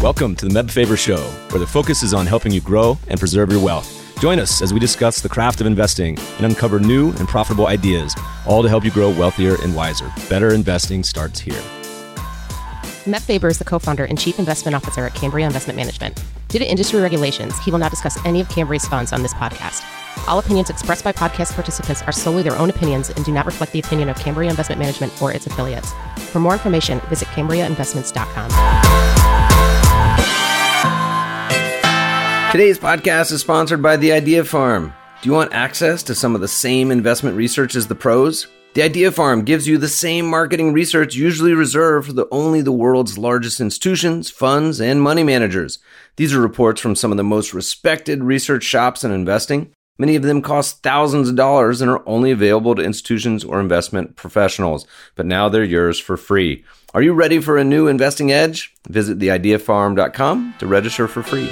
Welcome to the Meb Faber Show, where the focus is on helping you grow and preserve your wealth. Join us as we discuss the craft of investing and uncover new and profitable ideas, all to help you grow wealthier and wiser. Better investing starts here. Meb Faber is the co-founder and chief investment officer at Cambria Investment Management. Due to industry regulations, he will not discuss any of Cambria's funds on this podcast. All opinions expressed by podcast participants are solely their own opinions and do not reflect the opinion of Cambria Investment Management or its affiliates. For more information, visit CambriaInvestments.com. Today's podcast is sponsored by The Idea Farm. Do you want access to some of the same investment research as the pros? The Idea Farm gives you the same marketing research usually reserved for only the world's largest institutions, funds, and money managers. These are reports from some of the most respected research shops in investing. Many of them cost thousands of dollars and are only available to institutions or investment professionals, but now they're yours for free. Are you ready for a new investing edge? Visit theideafarm.com to register for free.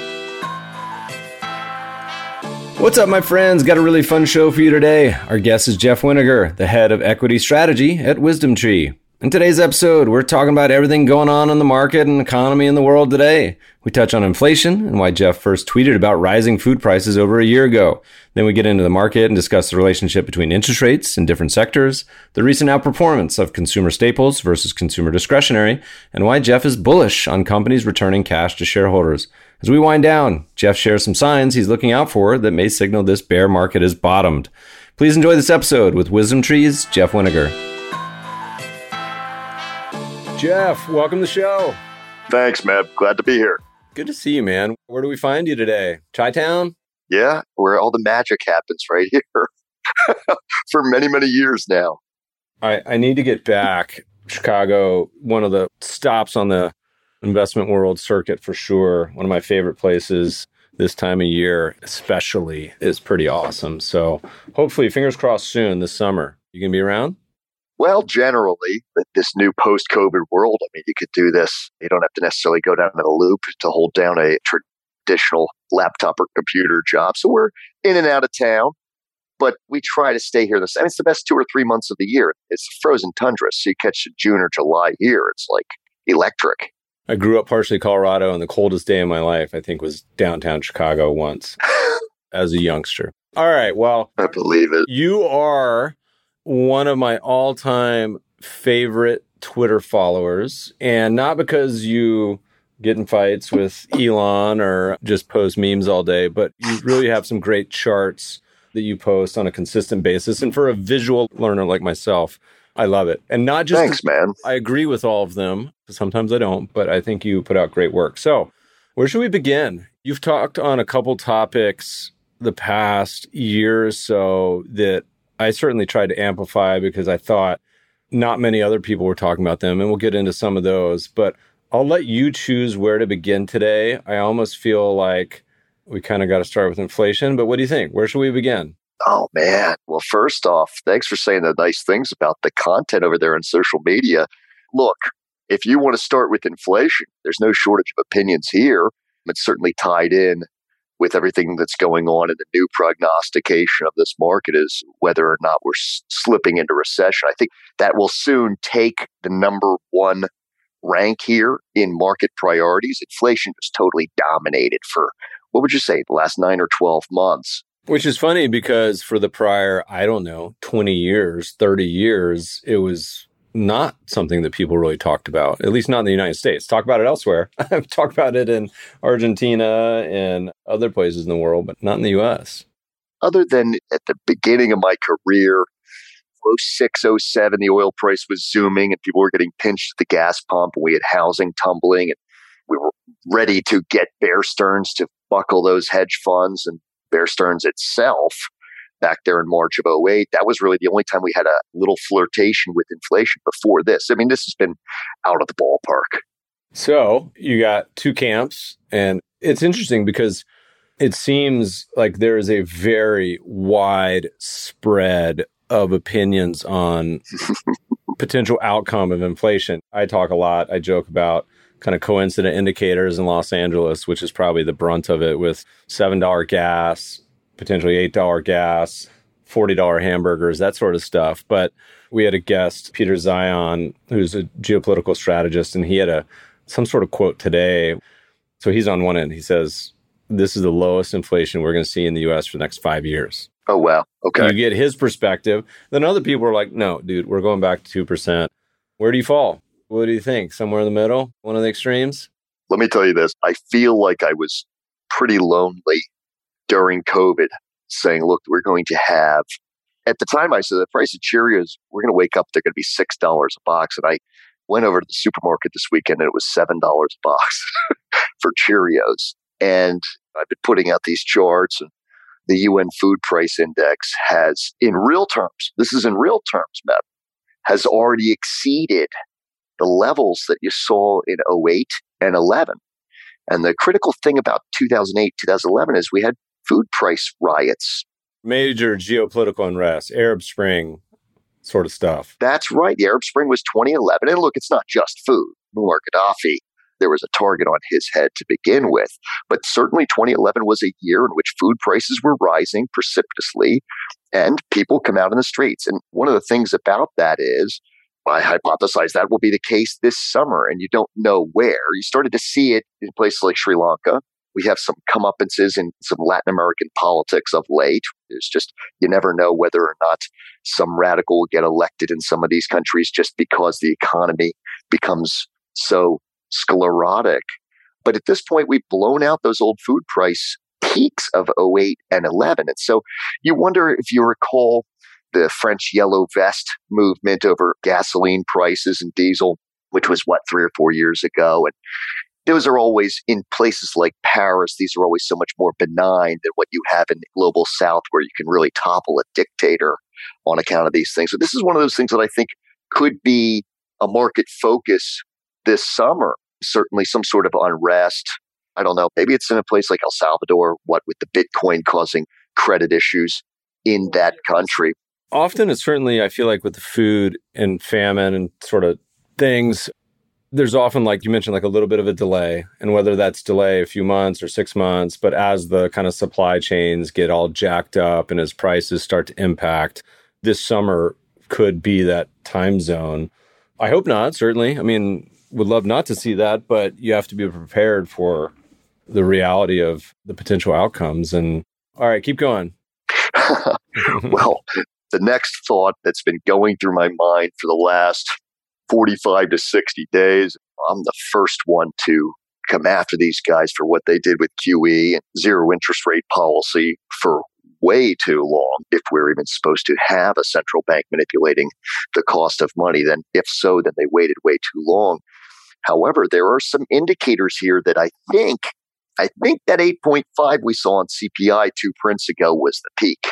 What's up, my friends? Got a really fun show for you today. Our guest is Jeff Winiger, the head of equity strategy at WisdomTree. In today's episode, we're talking about everything going on in the market and economy in the world today. We touch on inflation and why Jeff first tweeted about rising food prices over a year ago. Then we get into the market and discuss the relationship between interest rates in different sectors, the recent outperformance of consumer staples versus consumer discretionary, and why Jeff is bullish on companies returning cash to shareholders. As we wind down, Jeff shares some signs he's looking out for that may signal this bear market is bottomed. Please enjoy this episode with WisdomTree's Jeff Winiger. Jeff, welcome to the show. Thanks, Meb. Glad to be here. Good to see you, man. Where do we find you today? Chi-Town? Yeah, where all the magic happens, right here. For many, many years now. I need to get back. Chicago, one of the stops on the investment world circuit for sure. One of my favorite places this time of year, especially, is pretty awesome. So hopefully, fingers crossed soon this summer. You going to be around? Well, generally, this new post-COVID world, I mean, you could do this. You don't have to necessarily go down in a loop to hold down a traditional laptop or computer job. So we're in and out of town, but we try to stay here. I mean, it's the best 2 or 3 months of the year. It's frozen tundra. So you catch June or July here, it's like electric. I grew up partially Colorado, and the coldest day of my life, I think, was downtown Chicago once as a youngster. All right, well, I believe it. You are one of my all-time favorite Twitter followers, and not because you get in fights with Elon or just post memes all day, but you really have some great charts that you post on a consistent basis. And for a visual learner like myself, I love it. And not just... Thanks, man. I agree with all of them. Sometimes I don't, but I think you put out great work. So where should we begin? You've talked on a couple topics the past year or so that I certainly tried to amplify because I thought not many other people were talking about them, and we'll get into some of those. But I'll let you choose where to begin today. I almost feel like we kind of got to start with inflation, but what do you think? Where should we begin? Oh, man. Well, first off, thanks for saying the nice things about the content over there on social media. Look, if you want to start with inflation, there's no shortage of opinions here. It's certainly tied in with everything that's going on in the new prognostication of this market is whether or not we're slipping into recession. I think that will soon take the number one rank here in market priorities. Inflation just totally dominated for, what would you say, the last 9 or 12 months. Which is funny because for the prior, 20 years, 30 years, it was not something that people really talked about, at least not in the United States. Talk about it elsewhere. I've talked about it in Argentina and other places in the world, but not in the U.S. Other than at the beginning of my career, 06, 07, the oil price was zooming and people were getting pinched at the gas pump and we had housing tumbling and we were ready to get Bear Stearns to buckle those hedge funds, and Bear Stearns itself back there in March of 08, that was really the only time we had a little flirtation with inflation before this. I mean, this has been out of the ballpark. So you got two camps, and it's interesting because it seems like there is a very wide spread of opinions on potential outcome of inflation. I talk a lot. I joke about kind of coincident indicators in Los Angeles, which is probably the brunt of it, with $7 gas, potentially $8 gas, $40 hamburgers, that sort of stuff. But we had a guest, Peter Zion, who's a geopolitical strategist, and he had some sort of quote today. So he's on one end. He says, this is the lowest inflation we're going to see in the U.S. for the next 5 years. Oh, wow. Okay. You get his perspective. Then other people are like, no, dude, we're going back to 2%. Where do you fall? What do you think? Somewhere in the middle? One of the extremes? Let me tell you this. I feel like I was pretty lonely during COVID saying, look, we're going to have, at the time I said the price of Cheerios, we're going to wake up, they're going to be $6 a box. And I went over to the supermarket this weekend and it was $7 a box for Cheerios. And I've been putting out these charts, and the UN Food Price Index has, in real terms, this is in real terms, Matt, has already exceeded the levels that you saw in 08 and 11. And the critical thing about 2008, 2011 is we had food price riots. Major geopolitical unrest, Arab Spring sort of stuff. That's right. The Arab Spring was 2011. And look, it's not just food. Muammar Gaddafi, there was a target on his head to begin with. But certainly 2011 was a year in which food prices were rising precipitously and people come out in the streets. And one of the things about that is, I hypothesize that will be the case this summer, and you don't know where. You started to see it in places like Sri Lanka. We have some comeuppances in some Latin American politics of late. It's just, you never know whether or not some radical will get elected in some of these countries just because the economy becomes so sclerotic. But at this point, we've blown out those old food price peaks of 08 and 11. And so you wonder if you recall the French yellow vest movement over gasoline prices and diesel, which was 3 or 4 years ago. And those are always in places like Paris. These are always so much more benign than what you have in the global South, where you can really topple a dictator on account of these things. So this is one of those things that I think could be a market focus this summer. Certainly some sort of unrest. I don't know. Maybe it's in a place like El Salvador, what with the Bitcoin causing credit issues in that country. Often it's certainly, I feel like with the food and famine and sort of things, there's often, like you mentioned, like a little bit of a delay, and whether that's delay a few months or 6 months, but as the kind of supply chains get all jacked up and as prices start to impact, this summer could be that time zone. I hope not, certainly. I mean, would love not to see that, but you have to be prepared for the reality of the potential outcomes. And all right, keep going. Well, the next thought that's been going through my mind for the last 45 to 60 days, I'm the first one to come after these guys for what they did with QE and zero interest rate policy for way too long, if we're even supposed to have a central bank manipulating the cost of money. Then if so, then they waited way too long. However, there are some indicators here that I think that 8.5 we saw on CPI 2 prints ago was the peak.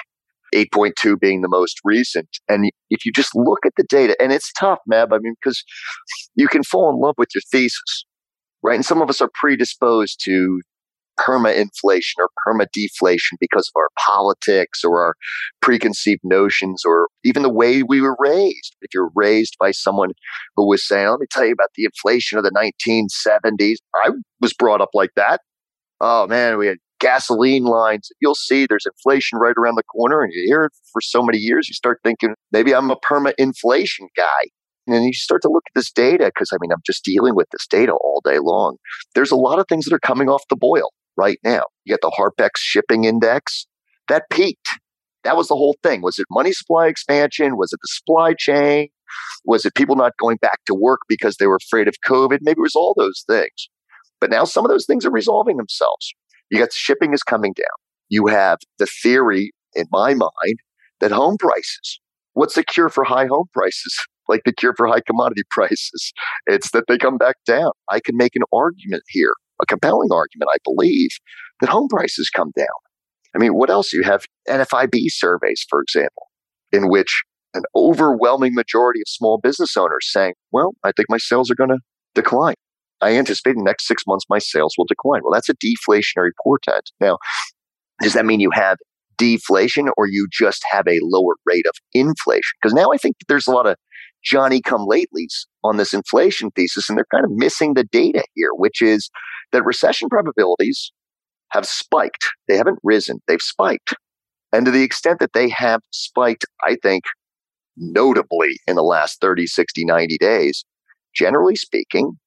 8.2 being the most recent. And if you just look at the data, and it's tough, Mab, I mean, because you can fall in love with your thesis, right? And some of us are predisposed to perma-inflation or perma-deflation because of our politics or our preconceived notions or even the way we were raised. If you're raised by someone who was saying, let me tell you about the inflation of the 1970s, I was brought up like that. Oh, man, we had gasoline lines. You'll see there's inflation right around the corner, and you hear it for so many years, you start thinking, maybe I'm a perma-inflation guy. And then you start to look at this data, because I'm just dealing with this data all day long. There's a lot of things that are coming off the boil right now. You got the Harpex shipping index that peaked. That was the whole thing. Was it money supply expansion? Was it the supply chain? Was it people not going back to work because they were afraid of COVID? Maybe it was all those things. But now some of those things are resolving themselves. You got shipping is coming down. You have the theory, in my mind, that home prices, what's the cure for high home prices? Like the cure for high commodity prices. It's that they come back down. I can make an argument here, a compelling argument, I believe, that home prices come down. I mean, what else? You have NFIB surveys, for example, in which an overwhelming majority of small business owners saying, well, I think my sales are going to decline. I anticipate in the next 6 months, my sales will decline. Well, that's a deflationary portent. Now, does that mean you have deflation or you just have a lower rate of inflation? Because now I think there's a lot of Johnny-come-latelys on this inflation thesis, and they're kind of missing the data here, which is that recession probabilities have spiked. They haven't risen. They've spiked. And to the extent that they have spiked, I think, notably in the last 30, 60, 90 days, generally speaking,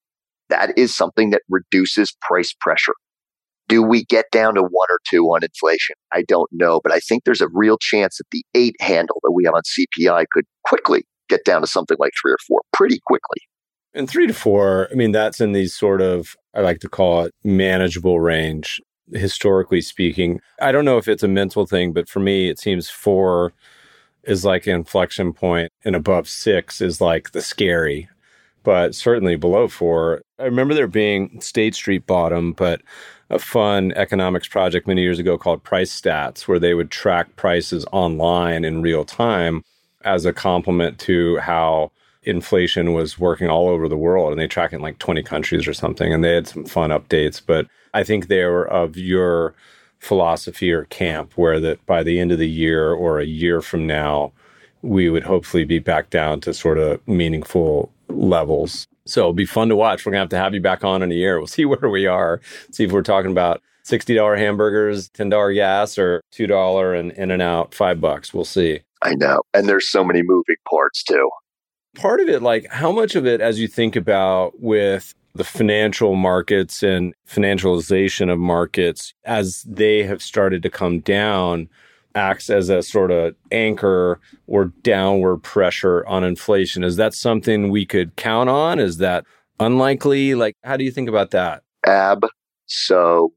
That is something that reduces price pressure. Do we get down to 1 or 2 on inflation? I don't know, but I think there's a real chance that the 8 handle that we have on CPI could quickly get down to something like 3 or 4 pretty quickly. And 3 to 4, I mean, that's in these sort of, I like to call it manageable range, historically speaking. I don't know if it's a mental thing, but for me, it seems 4 is like an inflection point and above 6 is like the scary. But certainly below 4, I remember there being State Street bottom, but a fun economics project many years ago called Price Stats, where they would track prices online in real time as a complement to how inflation was working all over the world. And they track it in like 20 countries or something. And they had some fun updates. But I think they were of your philosophy or camp, where that by the end of the year or a year from now, we would hopefully be back down to sort of meaningful levels. So it'll be fun to watch. We're going to have you back on in a year. We'll see where we are. See if we're talking about $60 hamburgers, $10 gas, or $2 and In-N-Out, $5. We'll see. I know. And there's so many moving parts too. Part of it, like how much of it, as you think about with the financial markets and financialization of markets, as they have started to come down, acts as a sort of anchor or downward pressure on inflation. Is that something we could count on? Is that unlikely? Like, how do you think about that? Absolutely.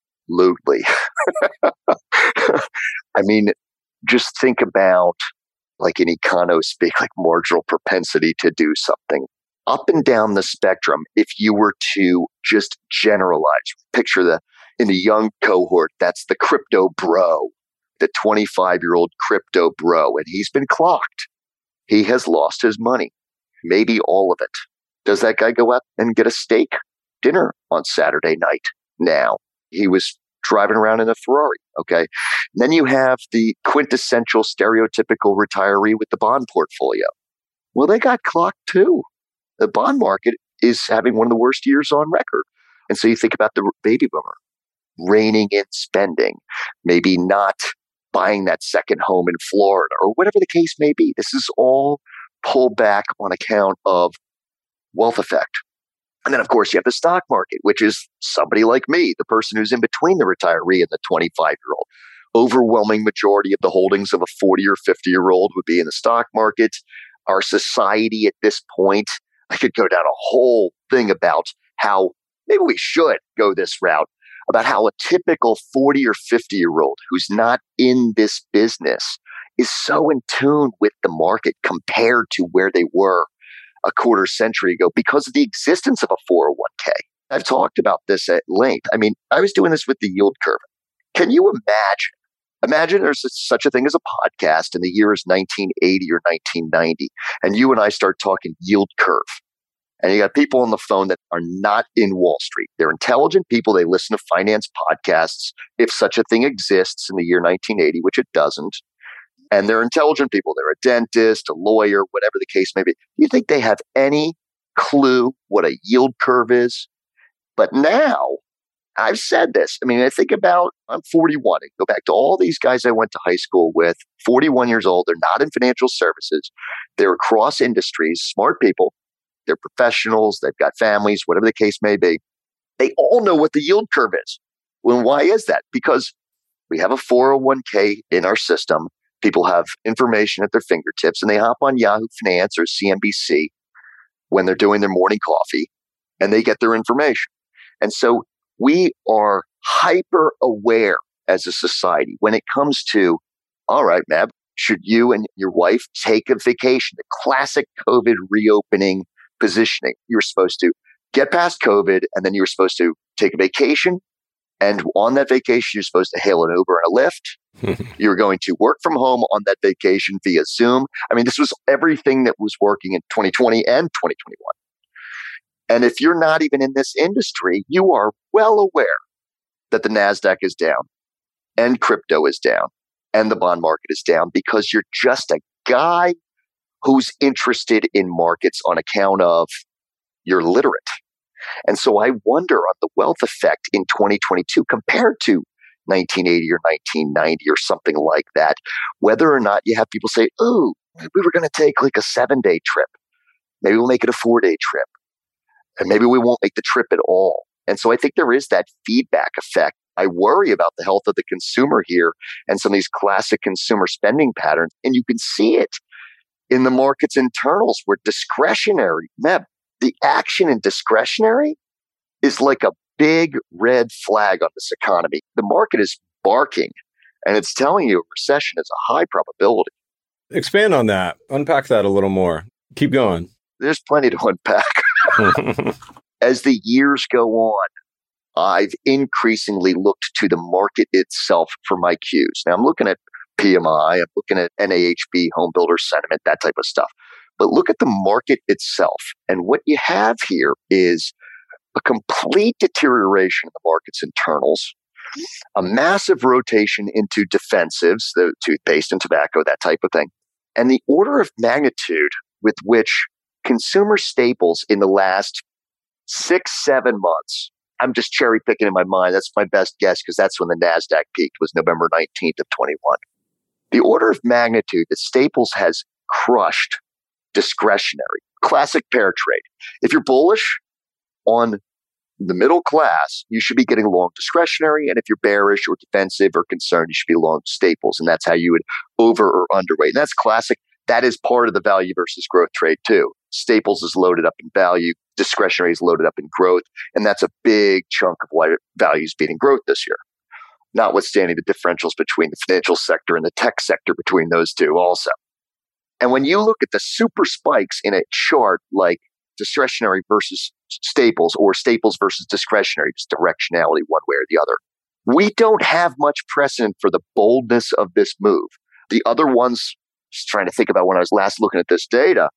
I mean, just think about, like in econo speak, like marginal propensity to do something. Up and down the spectrum, if you were to just generalize, picture in the young cohort, that's the crypto bro, the 25-year-old crypto bro, and he's been clocked. He has lost his money, maybe all of it. Does that guy go out and get a steak dinner on Saturday night? Now, he was driving around in a Ferrari, okay? And then you have the quintessential stereotypical retiree with the bond portfolio. Well, they got clocked too. The bond market is having one of the worst years on record. And so you think about the baby boomer reining in spending, maybe not buying that second home in Florida or whatever the case may be. This is all pulled back on account of wealth effect. And then, of course, you have the stock market, which is somebody like me, the person who's in between the retiree and the 25-year-old. Overwhelming majority of the holdings of a 40 or 50-year-old would be in the stock market. Our society at this point, I could go down a whole thing about how maybe we should go this route, about how a typical 40 or 50-year-old who's not in this business is so in tune with the market compared to where they were a quarter century ago because of the existence of a 401k. I've talked about this at length. I mean, I was doing this with the yield curve. Can you imagine there's such a thing as a podcast and the year is 1980 or 1990, and you and I start talking yield curve. And you got people on the phone that are not in Wall Street. They're intelligent people. They listen to finance podcasts, if such a thing exists in the year 1980, which it doesn't. And they're intelligent people. They're a dentist, a lawyer, whatever the case may be. Do you think they have any clue what a yield curve is? But now, I've said this. I mean, I think about, I'm 41. I go back to all these guys I went to high school with, 41 years old. They're not in financial services. They're across industries, smart people. They're professionals. They've got families, whatever the case may be. They all know what the yield curve is. Well, why is that? Because we have a 401k in our system. People have information at their fingertips, and they hop on Yahoo Finance or CNBC when they're doing their morning coffee, and they get their information. And so we are hyper aware as a society when it comes to, all right, Mab, should you and your wife take a vacation? The classic COVID reopening positioning. You were supposed to get past COVID, and then you were supposed to take a vacation. And on that vacation, you're supposed to hail an Uber and a Lyft. You were going to work from home on that vacation via Zoom. I mean, this was everything that was working in 2020 and 2021. And if you're not even in this industry, you are well aware that the NASDAQ is down and crypto is down and the bond market is down because you're just a guy who's interested in markets on account of you're literate. And so I wonder on the wealth effect in 2022 compared to 1980 or 1990 or something like that, whether or not you have people say, oh, we were going to take like a 7-day trip. Maybe we'll make it a 4-day trip. And maybe we won't make the trip at all. And so I think there is that feedback effect. I worry about the health of the consumer here and some of these classic consumer spending patterns. And you can see it in the market's internals where discretionary, the action in discretionary is like a big red flag on this economy. The market is barking and it's telling you a recession is a high probability. Expand on that. Unpack that a little more. Keep going. There's plenty to unpack. As the years go on, I've increasingly looked to the market itself for my cues. Now I'm looking at PMI, I'm looking at NAHB, home builder sentiment, that type of stuff. But look at the market itself. And what you have here is a complete deterioration in the market's internals, a massive rotation into defensives, the toothpaste and tobacco, that type of thing. And the order of magnitude with which consumer staples in the last 6-7 months, I'm just cherry picking in my mind. That's my best guess because that's when the NASDAQ peaked, was November 19th of 21. The order of magnitude that Staples has crushed discretionary, classic pair trade. If you're bullish on the middle class, you should be getting long discretionary. And if you're bearish or defensive or concerned, you should be long Staples. And that's how you would over or underweight. And that's classic. That is part of the value versus growth trade too. Staples is loaded up in value. Discretionary is loaded up in growth. And that's a big chunk of why value is beating growth this year. Notwithstanding the differentials between the financial sector and the tech sector between those two also. And when you look at the super spikes in a chart like discretionary versus Staples or Staples versus discretionary, just directionality one way or the other, we don't have much precedent for the boldness of this move. The other ones, just trying to think about when I was last looking at this data,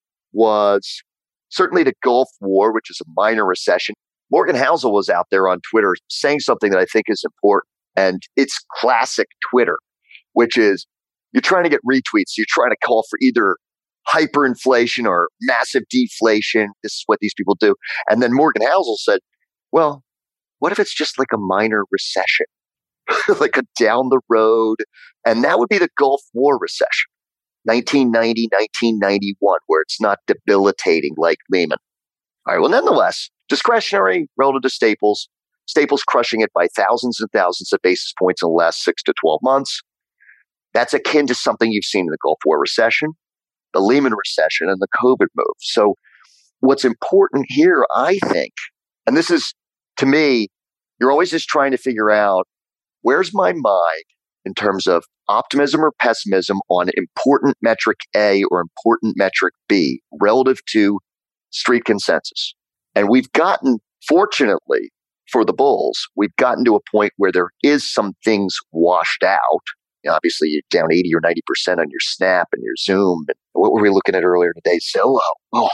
was certainly the Gulf War, which is a minor recession. Morgan Housel was out there on Twitter saying something that I think is important. And it's classic Twitter, which is you're trying to get retweets. You're trying to call for either hyperinflation or massive deflation. This is what these people do. And then Morgan Housel said, well, what if it's just like a minor recession, like a down the road? And that would be the Gulf War recession, 1990, 1991, where it's not debilitating like Lehman. All right. Well, nonetheless, discretionary relative to Staples. Staples crushing it by thousands and thousands of basis points in the last 6 to 12 months. That's akin to something you've seen in the Gulf War recession, the Lehman recession, and the COVID move. So what's important here, I think, and this is, to me, you're always just trying to figure out where's my mind in terms of optimism or pessimism on important metric A or important metric B relative to street consensus. And we've gotten, fortunately, for the bulls, we've gotten to a point where there is some things washed out. You know, obviously, you're down 80 or 90% on your Snap and your Zoom. And what were we looking at earlier today? Zillow. Oh,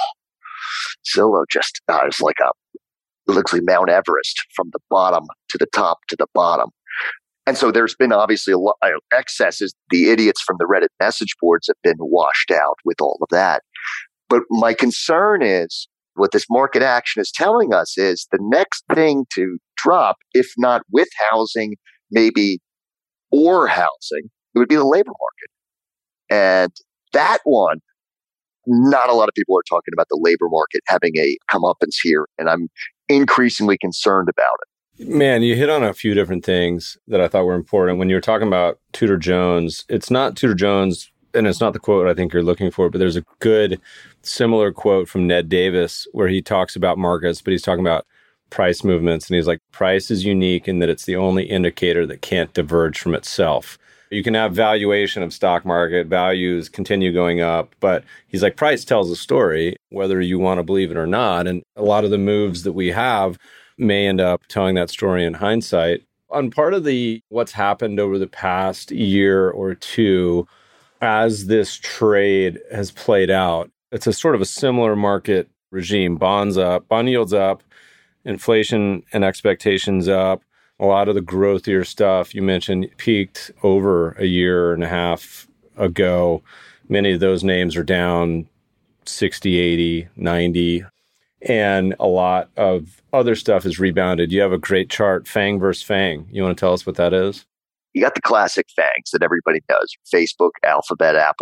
Zillow just is like it looks like Mount Everest from the bottom to the top to the bottom. And so there's been obviously a lot of excesses. The idiots from the Reddit message boards have been washed out with all of that. But my concern is, what this market action is telling us is the next thing to drop, if not with housing, maybe or housing, it would be the labor market. And that one, not a lot of people are talking about the labor market having a comeuppance here. And I'm increasingly concerned about it. Man, you hit on a few different things that I thought were important. When you were talking about Tudor Jones, it's not Tudor Jones, and it's not the quote I think you're looking for, but there's a good similar quote from Ned Davis where he talks about markets, but he's talking about price movements. And he's like, price is unique in that it's the only indicator that can't diverge from itself. You can have valuation of stock market, values continue going up, but he's like, price tells a story, whether you want to believe it or not. And a lot of the moves that we have may end up telling that story in hindsight. On part of the what's happened over the past year or two, as this trade has played out, it's a sort of a similar market regime. Bonds up, bond yields up, inflation and expectations up. A lot of the growthier stuff you mentioned peaked over a year and a half ago. Many of those names are down 60, 80, 90. And a lot of other stuff is rebounded. You have a great chart, FANG versus FANG. You want to tell us what that is? You got the classic FANGs that everybody knows: Facebook, Alphabet, Apple.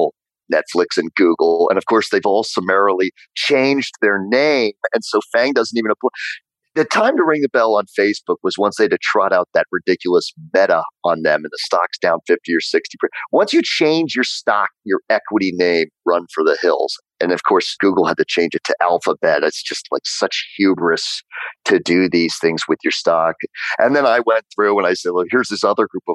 Netflix and Google. And of course, they've all summarily changed their name. And so FANG doesn't even apply. The time to ring the bell on Facebook was once they had to trot out that ridiculous meta on them and the stock's down 50 or 60%. Once you change your stock, your equity name, run for the hills. And of course, Google had to change it to Alphabet. It's just like such hubris to do these things with your stock. And then I went through and I said, look, here's this other group of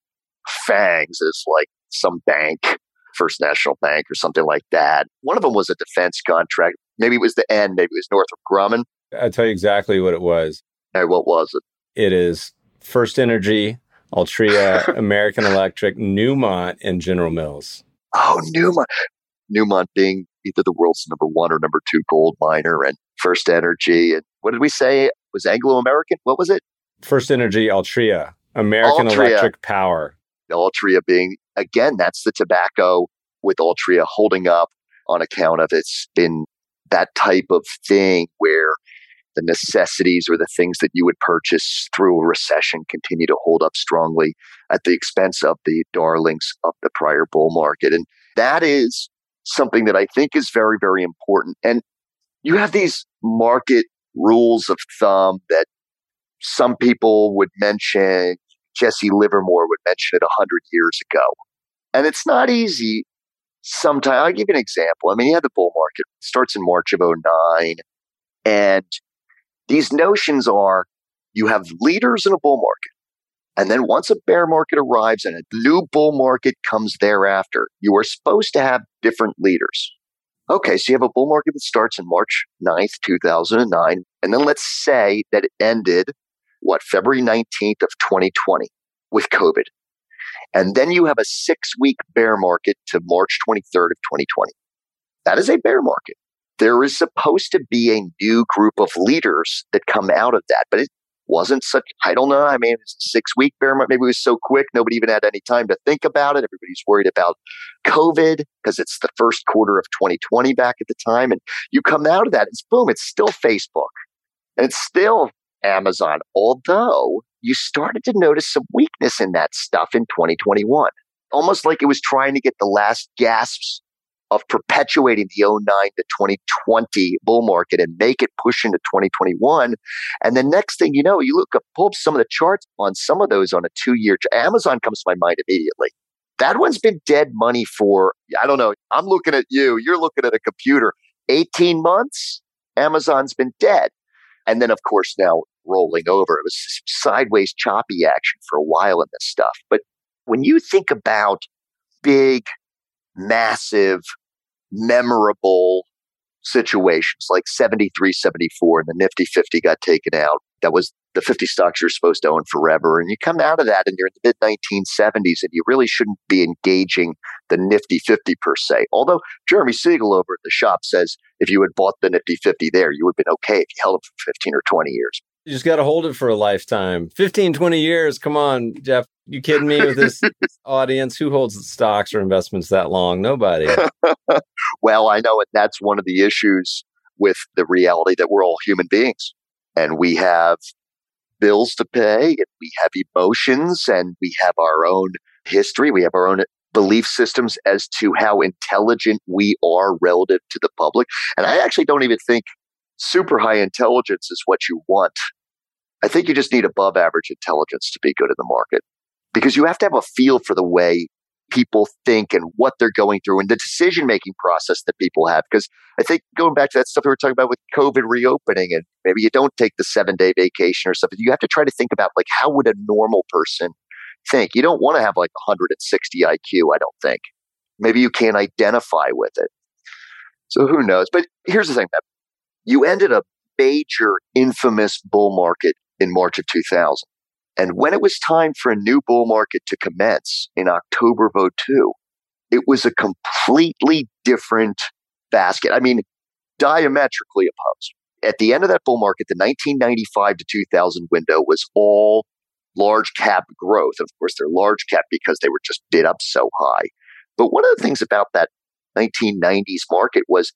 FANGs. It's like some bank, First National Bank or something like that. One of them was a defense contract. Maybe it was the N, maybe it was Northrop Grumman. I'll tell you exactly what it was. Hey, what was it? It is First Energy, Altria, American Electric, Newmont, and General Mills. Oh, Newmont. Newmont being either the world's number 1 or number 2 gold miner, and First Energy. And what did we say? It was Anglo-American? What was it? First Energy, Altria, American Electric Power. Altria being, again, that's the tobacco with Altria holding up on account of it's been that type of thing where the necessities or the things that you would purchase through a recession continue to hold up strongly at the expense of the darlings of the prior bull market. And that is something that I think is very, very important. And you have these market rules of thumb that some people would mention. Jesse Livermore would mention it 100 years ago. And it's not easy. Sometimes, I'll give you an example. I mean, you had the bull market. It starts in March of 2009. And these notions are you have leaders in a bull market. And then once a bear market arrives and a new bull market comes thereafter, you are supposed to have different leaders. Okay, so you have a bull market that starts in March 9th, 2009. And then let's say that it ended, February 19th of 2020 with COVID. And then you have a 6-week bear market to March 23rd of 2020. That is a bear market. There is supposed to be a new group of leaders that come out of that, but it wasn't such, I don't know. I mean, it's a 6-week bear market. Maybe it was so quick. Nobody even had any time to think about it. Everybody's worried about COVID because it's the first quarter of 2020 back at the time. And you come out of that, it's boom, it's still Facebook and it's still Amazon. Although you started to notice some weakness in that stuff in 2021, almost like it was trying to get the last gasps of perpetuating the 2009 to 2020 bull market and make it push into 2021. And the next thing you know, you pull up some of the charts on some of those on a 2-year. Amazon comes to my mind immediately. That one's been dead money for, I don't know, I'm looking at you, you're looking at a computer. 18 months, Amazon's been dead. And then, of course, now rolling over. It was sideways choppy action for a while in this stuff. But when you think about big, massive, memorable situations like 73, 74, and the Nifty 50 got taken out. That was the 50 stocks you're supposed to own forever. And you come out of that and you're in the mid-1970s and you really shouldn't be engaging the Nifty 50 per se. Although Jeremy Siegel over at the shop says if you had bought the Nifty 50 there, you would have been okay if you held it for 15 or 20 years. You just got to hold it for a lifetime. 15, 20 years. Come on, Jeff. You kidding me with this audience? Who holds stocks or investments that long? Nobody. Well, I know it. That's one of the issues with the reality that we're all human beings and we have bills to pay and we have emotions and we have our own history. We have our own belief systems as to how intelligent we are relative to the public. And I actually don't even think super high intelligence is what you want. I think you just need above average intelligence to be good in the market because you have to have a feel for the way people think and what they're going through and the decision-making process that people have. Because I think going back to that stuff we were talking about with COVID reopening and maybe you don't take the 7-day vacation or something, you have to try to think about like, how would a normal person think? You don't want to have like 160 IQ, I don't think. Maybe you can't identify with it. So who knows? But here's the thing, Matt. You ended a major infamous bull market in March of 2000. And when it was time for a new bull market to commence in October of 2002, it was a completely different basket. I mean, diametrically opposed. At the end of that bull market, the 1995 to 2000 window was all large cap growth. Of course, they're large cap because they were just bid up so high. But one of the things about that 1990s market was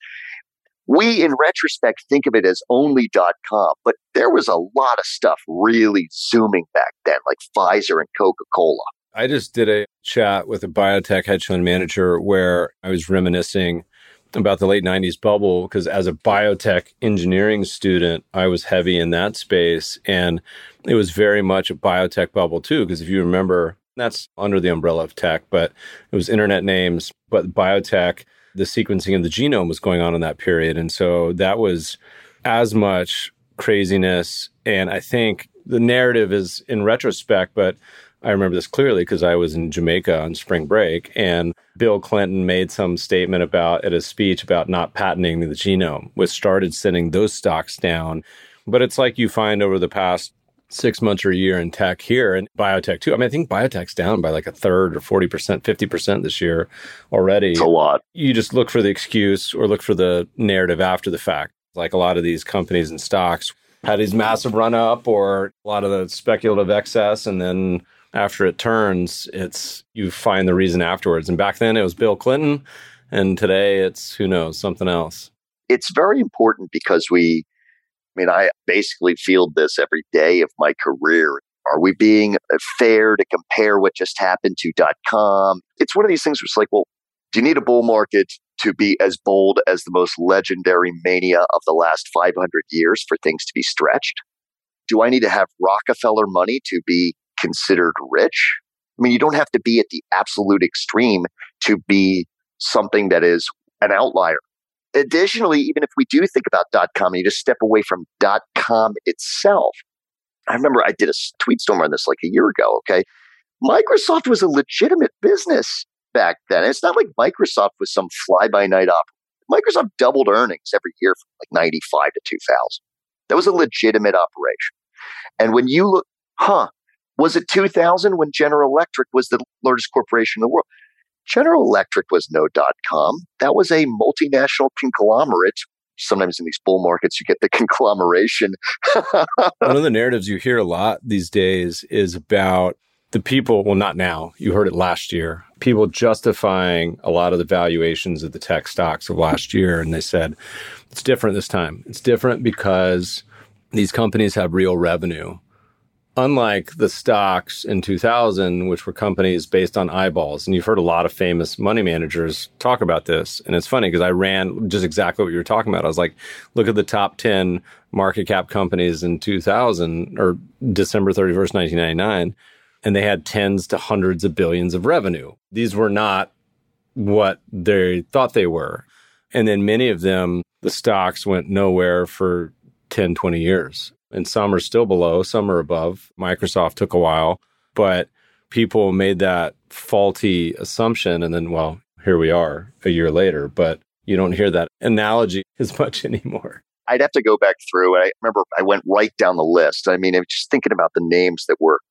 we, in retrospect, think of it as only .com, but there was a lot of stuff really zooming back then, like Pfizer and Coca-Cola. I just did a chat with a biotech hedge fund manager where I was reminiscing about the late 90s bubble, because as a biotech engineering student, I was heavy in that space. And it was very much a biotech bubble too, because if you remember, that's under the umbrella of tech, but it was internet names, but biotech, the sequencing of the genome was going on in that period. And so that was as much craziness. And I think the narrative is in retrospect, but I remember this clearly because I was in Jamaica on spring break, and Bill Clinton made some statement at his speech about not patenting the genome, which started sending those stocks down. But it's like you find over the past 6 months or a year in tech here, and biotech too. I mean, I think biotech's down by like a third or 40%, 50% this year already. It's a lot. You just look for the excuse or look for the narrative after the fact. Like a lot of these companies and stocks had these massive run up or a lot of the speculative excess, and then after it turns, you find the reason afterwards. And back then it was Bill Clinton, and today it's, who knows, something else. It's very important because I basically field this every day of my career. Are we being fair to compare what just happened to .com? It's one of these things where it's like, well, do you need a bull market to be as bold as the most legendary mania of the last 500 years for things to be stretched? Do I need to have Rockefeller money to be considered rich? I mean, you don't have to be at the absolute extreme to be something that is an outlier. Additionally, even if we do think about .com and you just step away from .com itself, I remember I did a tweet storm on this like a year ago, okay? Microsoft was a legitimate business back then. It's not like Microsoft was some fly-by-night opera. Microsoft doubled earnings every year from like 95 to 2000. That was a legitimate operation. And when you look, was it 2000 when General Electric was the largest corporation in the world? General Electric was no .com. That was a multinational conglomerate. Sometimes in these bull markets, you get the conglomeration. One of the narratives you hear a lot these days is about the people, well, not now, you heard it last year, people justifying a lot of the valuations of the tech stocks of last year. And they said, it's different this time. It's different because these companies have real revenue. Unlike the stocks in 2000, which were companies based on eyeballs. And you've heard a lot of famous money managers talk about this. And it's funny because I ran just exactly what you were talking about. I was like, look at the top 10 market cap companies in 2000 or December 31st, 1999. And they had tens to hundreds of billions of revenue. These were not what they thought they were. And then many of them, the stocks went nowhere for 10, 20 years. And some are still below, some are above. Microsoft took a while, but people made that faulty assumption. And then, well, here we are a year later, but you don't hear that analogy as much anymore. I'd have to go back through. I remember I went right down the list. I mean, I'm just thinking about the names that were,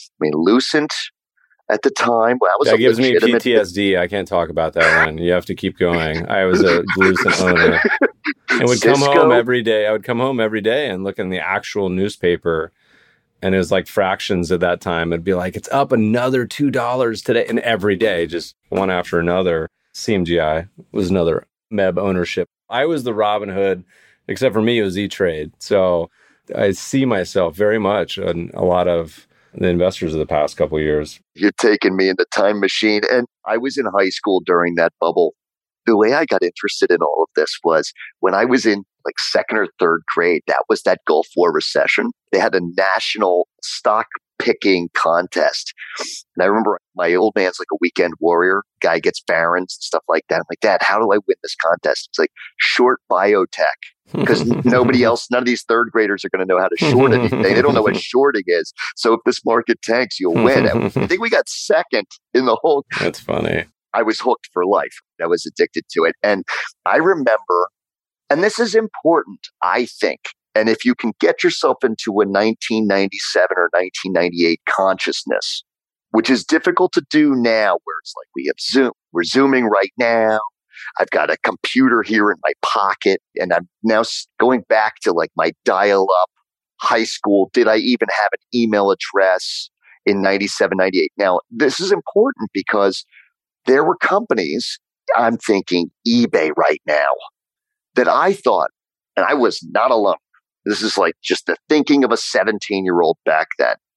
Lucent at the time. Well, that gives me PTSD. I can't talk about that one. You have to keep going. I was a Lucent owner. And would come home every day. I would come home every day and look in the actual newspaper. And it was like fractions at that time. It'd be like, it's up another $2 today. And every day, just one after another. CMGI was another MEB ownership. I was the Robin Hood, except for me, it was E-Trade. So I see myself very much in a lot of the investors of the past couple of years. You're taking me in the time machine. And I was in high school during that bubble. The way I got interested in all of this was when I was in like second or third grade. That was that Gulf War recession. They had a national stock picking contest. And I remember my old man's like a weekend warrior. Guy gets barons and stuff like that. I'm like, Dad, how do I win this contest? It's like short biotech. Because nobody else, none of these third graders are going to know how to short anything. They don't know what shorting is. So if this market tanks, you'll win. I think we got second in the whole. That's funny. I was hooked for life. I was addicted to it. And I remember, and this is important, I think, and if you can get yourself into a 1997 or 1998 consciousness, which is difficult to do now, where it's like we have Zoom, we're Zooming right now. I've got a computer here in my pocket, and I'm now going back to like my dial-up high school. Did I even have an email address in 97, 98? Now, this is important because there were companies, I'm thinking eBay right now, that I thought, and I was not alone. This is like just the thinking of a 17-year-old back then.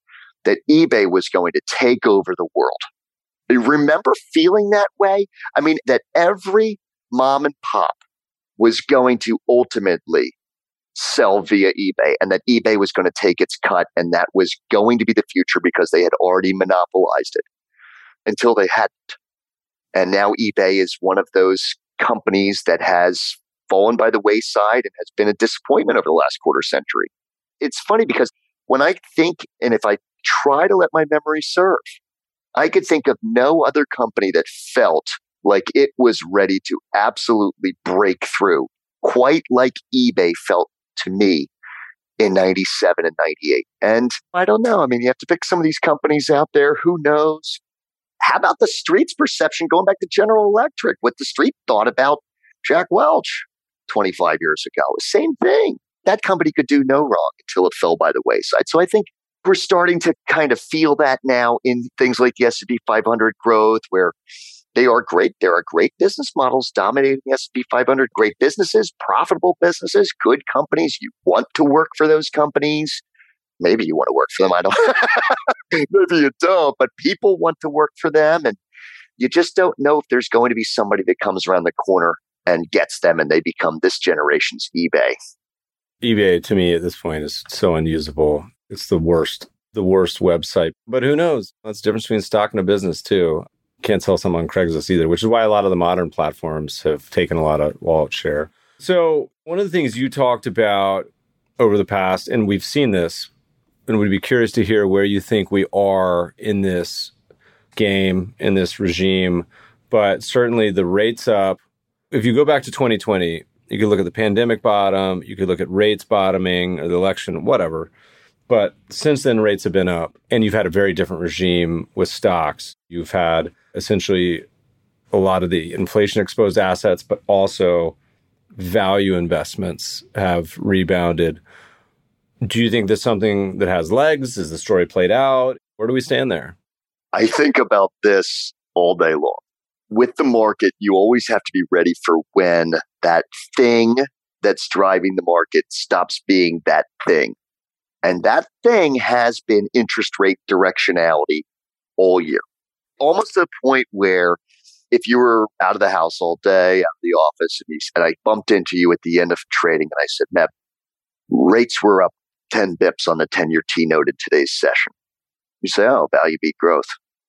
that eBay was going to take over the world. You remember feeling that way? I mean, that every mom and pop was going to ultimately sell via eBay and that eBay was going to take its cut and that was going to be the future because they had already monopolized it until they hadn't. And now eBay is one of those companies that has fallen by the wayside and has been a disappointment over the last quarter century. It's funny because when I think, and if I try to let my memory serve, I could think of no other company that felt like it was ready to absolutely break through, quite like eBay felt to me in 97 and 98. And I don't know. I mean, you have to pick some of these companies out there. Who knows? How about the street's perception going back to General Electric? What the street thought about Jack Welch 25 years ago. Same thing. That company could do no wrong until it fell by the wayside. So I think we're starting to kind of feel that now in things like the S&P 500 growth, where they are great. There are great business models dominating the S&P 500, great businesses, profitable businesses, good companies. You want to work for those companies. Maybe you want to work for them. I don't. Maybe you don't, but people want to work for them. And you just don't know if there's going to be somebody that comes around the corner and gets them and they become this generation's eBay. eBay, to me, at this point, is so unusable. It's the worst website. But who knows? That's the difference between stock and a business, too. Can't sell something on Craigslist either, which is why a lot of the modern platforms have taken a lot of wallet share. So one of the things you talked about over the past, and we've seen this, and would be curious to hear where you think we are in this game, in this regime, but certainly the rates up. If you go back to 2020, you could look at the pandemic bottom, you could look at rates bottoming or the election, whatever. But since then, rates have been up, and you've had a very different regime with stocks. You've had essentially a lot of the inflation-exposed assets, but also value investments have rebounded. Do you think there's something that has legs? Is the story played out? Where do we stand there? I think about this all day long. With the market, you always have to be ready for when that thing that's driving the market stops being that thing. And that thing has been interest rate directionality all year. Almost to the point where if you were out of the house all day, out of the office, and I bumped into you at the end of trading and I said, Meb, rates were up 10 bips on the 10-year T-note in today's session. You say, oh, value beat growth.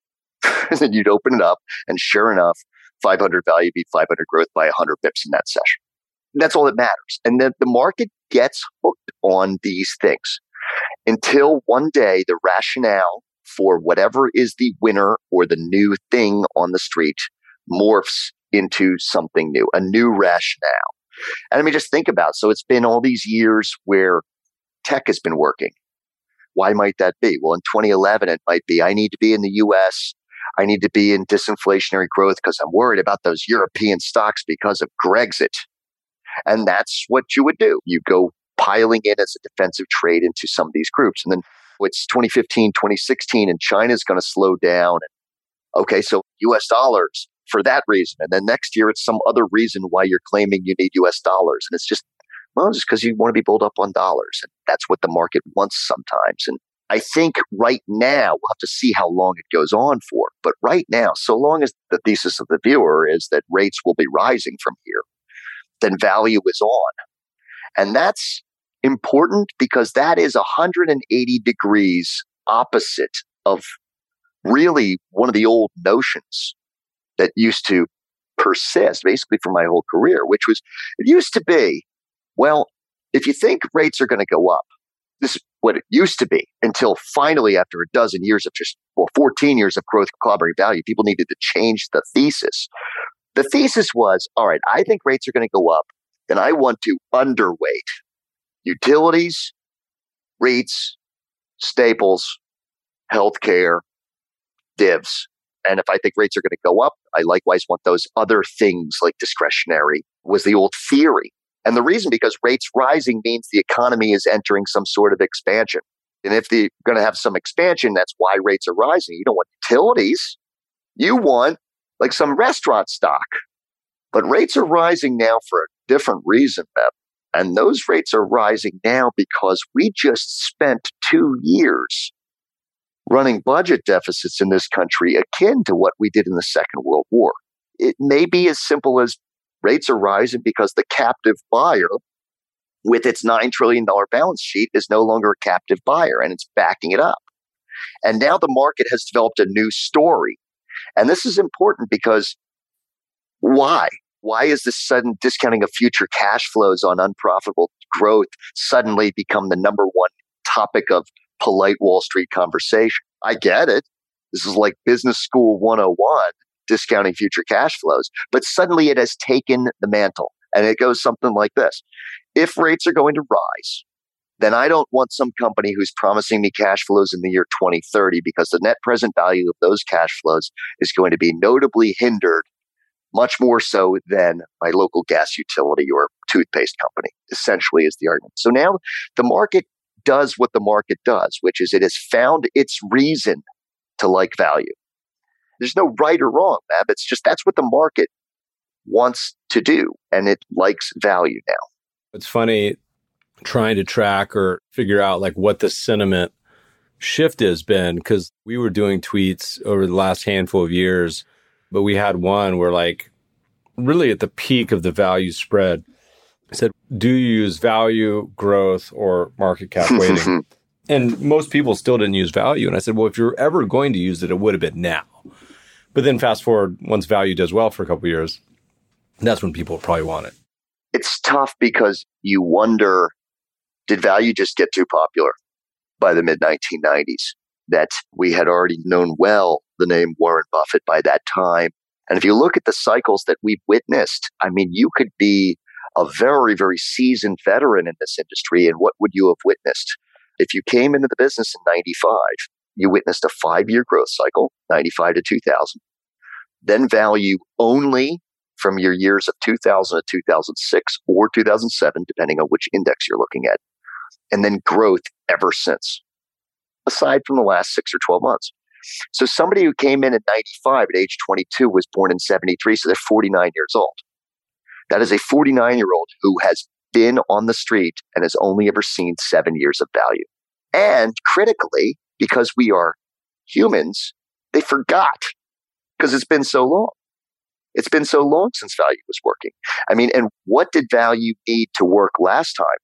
And then you'd open it up, and sure enough, 500 value beat 500 growth by 100 bips in that session. And that's all that matters. And then the market gets hooked on these things until one day the rationale for whatever is the winner or the new thing on the street morphs into something new, a new rationale. And I mean, just think about it. So it's been all these years where tech has been working. Why might that be? Well, in 2011, it might be, I need to be in the US. I need to be in disinflationary growth because I'm worried about those European stocks because of Grexit. And that's what you would do. You go piling in as a defensive trade into some of these groups. And then it's 2015, 2016, and China's going to slow down. And, okay, so US dollars for that reason. And then next year, it's some other reason why you're claiming you need US dollars. And it's just, well, just because you want to be bulled up on dollars. And that's what the market wants sometimes. And I think right now, we'll have to see how long it goes on for. But right now, so long as the thesis of the viewer is that rates will be rising from here, then value is on. And that's important because that is 180 degrees opposite of really one of the old notions that used to persist basically for my whole career, which was, it used to be, well, if you think rates are going to go up, this is what it used to be until finally, after a dozen years of 14 years of growth clobbering value, people needed to change the thesis. The thesis was, all right, I think rates are going to go up, then I want to underweight utilities, REITs, staples, healthcare, divs. And if I think rates are going to go up, I likewise want those other things like discretionary, was the old theory. And the reason, because rates rising means the economy is entering some sort of expansion. And if they're going to have some expansion, that's why rates are rising. You don't want utilities. You want like some restaurant stock. But rates are rising now for a different reason, Meb. And those rates are rising now because we just spent 2 years running budget deficits in this country akin to what we did in the Second World War. It may be as simple as rates are rising because the captive buyer with its $9 trillion balance sheet is no longer a captive buyer and it's backing it up. And now the market has developed a new story. And this is important because why? Why is this sudden discounting of future cash flows on unprofitable growth suddenly become the number one topic of polite Wall Street conversation? I get it. This is like business school 101, discounting future cash flows. But suddenly it has taken the mantle. And it goes something like this. If rates are going to rise, then I don't want some company who's promising me cash flows in the year 2030 because the net present value of those cash flows is going to be notably hindered, much more so than my local gas utility or toothpaste company, essentially is the argument. So now the market does what the market does, which is it has found its reason to like value. There's no right or wrong, Mab. It's just that's what the market wants to do, and it likes value now. It's funny trying to track or figure out like what the sentiment shift has been, because we were doing tweets over the last handful of years, but we had one where like really at the peak of the value spread, I said, do you use value, growth, or market cap weighting? And most people still didn't use value. And I said, well, if you're ever going to use it, it would have been now. But then fast forward, once value does well for a couple of years, that's when people probably want it. It's tough because you wonder, did value just get too popular by the mid-1990s? That we had already known well the name Warren Buffett by that time. And if you look at the cycles that we've witnessed, I mean, you could be a very, very seasoned veteran in this industry. And what would you have witnessed? If you came into the business in 95, you witnessed a 5-year growth cycle, 95 to 2000. Then value only from your years of 2000 to 2006 or 2007, depending on which index you're looking at. And then growth ever since, aside from the last 6 or 12 months. So somebody who came in at 95 at age 22 was born in 73, so they're 49 years old. That is a 49-year-old who has been on the street and has only ever seen 7 years of value. And critically, because we are humans, they forgot because it's been so long. It's been so long since value was working. I mean, and what did value need to work last time?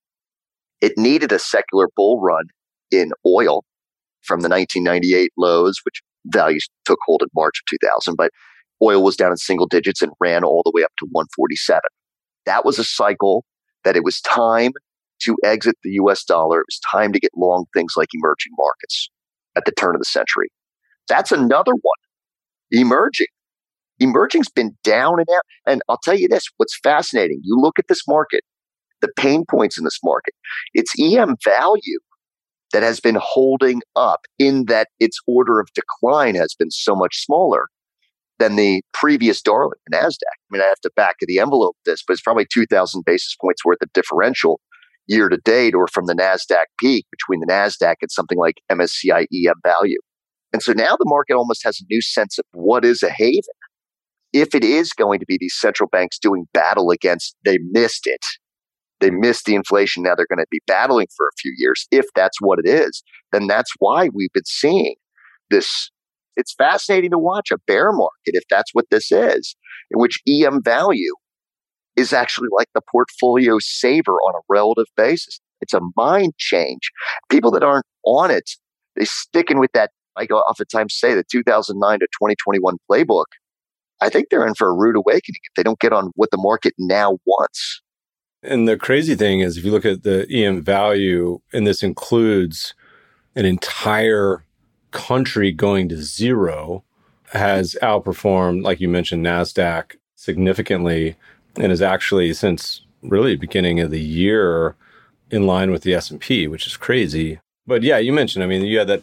It needed a secular bull run in oil from the 1998 lows, which values took hold in March of 2000, but oil was down in single digits and ran all the way up to 147. That was a cycle that it was time to exit the US dollar. It was time to get long things like emerging markets at the turn of the century. That's another one. Emerging. Emerging's been down and out. And I'll tell you this, what's fascinating, you look at this market, the pain points in this market, it's EM value that has been holding up in that its order of decline has been so much smaller than the previous darling, the NASDAQ. I mean, I have to back of the envelope this, but it's probably 2,000 basis points worth of differential year to date, or from the NASDAQ peak between the NASDAQ and something like MSCI EM value. And so now the market almost has a new sense of what is a haven. If it is going to be these central banks doing battle against, they missed it. They missed the inflation. Now they're going to be battling for a few years. If that's what it is, then that's why we've been seeing this. It's fascinating to watch a bear market, if that's what this is, in which EM value is actually like the portfolio saver on a relative basis. It's a mind change. People that aren't on it, they're sticking with that, I oftentimes say, the 2009 to 2021 playbook. I think they're in for a rude awakening if they don't get on what the market now wants. And the crazy thing is, if you look at the EM value, and this includes an entire country going to zero, has outperformed, like you mentioned, NASDAQ significantly, and is actually, since really beginning of the year, in line with the S&P, which is crazy. But yeah, you mentioned, I mean, you had that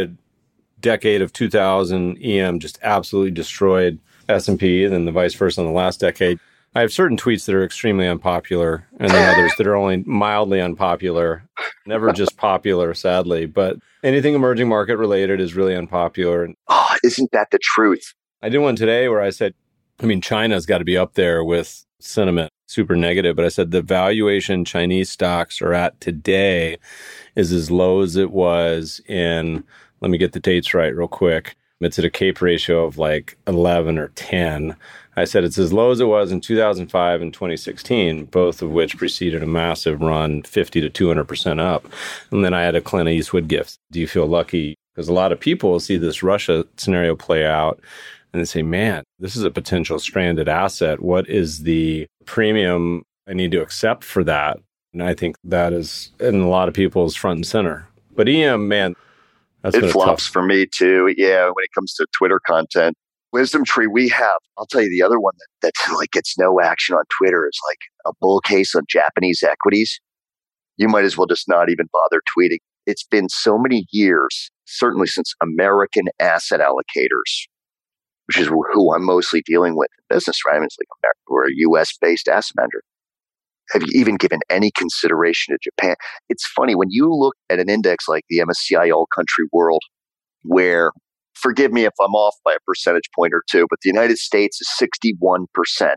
decade of 2000, EM just absolutely destroyed S&P, and then the vice versa in the last decade. I have certain tweets that are extremely unpopular, and then others that are only mildly unpopular, never just popular, sadly. But anything emerging market related is really unpopular. Oh, isn't that the truth? I did one today where I said, I mean, China's got to be up there with sentiment, super negative. But I said the valuation Chinese stocks are at today is as low as it was in let me get the dates right real quick. It's at a CAPE ratio of like 11 or 10. I said it's as low as it was in 2005 and 2016, both of which preceded a massive run, 50 to 200% up. And then I had a Clint Eastwood gift. Do you feel lucky? Because a lot of people see this Russia scenario play out and they say, man, this is a potential stranded asset. What is the premium I need to accept for that? And I think that is in a lot of people's front and center. But EM, man, that's it flops for me too. Yeah, when it comes to Twitter content. WisdomTree, we have, I'll tell you the other one that like gets no action on Twitter is like a bull case on Japanese equities. You might as well just not even bother tweeting. It's been so many years, certainly since American asset allocators, which is who I'm mostly dealing with in business, right? I mean, it's like we're a US-based asset manager. Have you even given any consideration to Japan? It's funny, when you look at an index like the MSCI All Country World, where, forgive me if I'm off by a percentage point or two, but the United States is 61%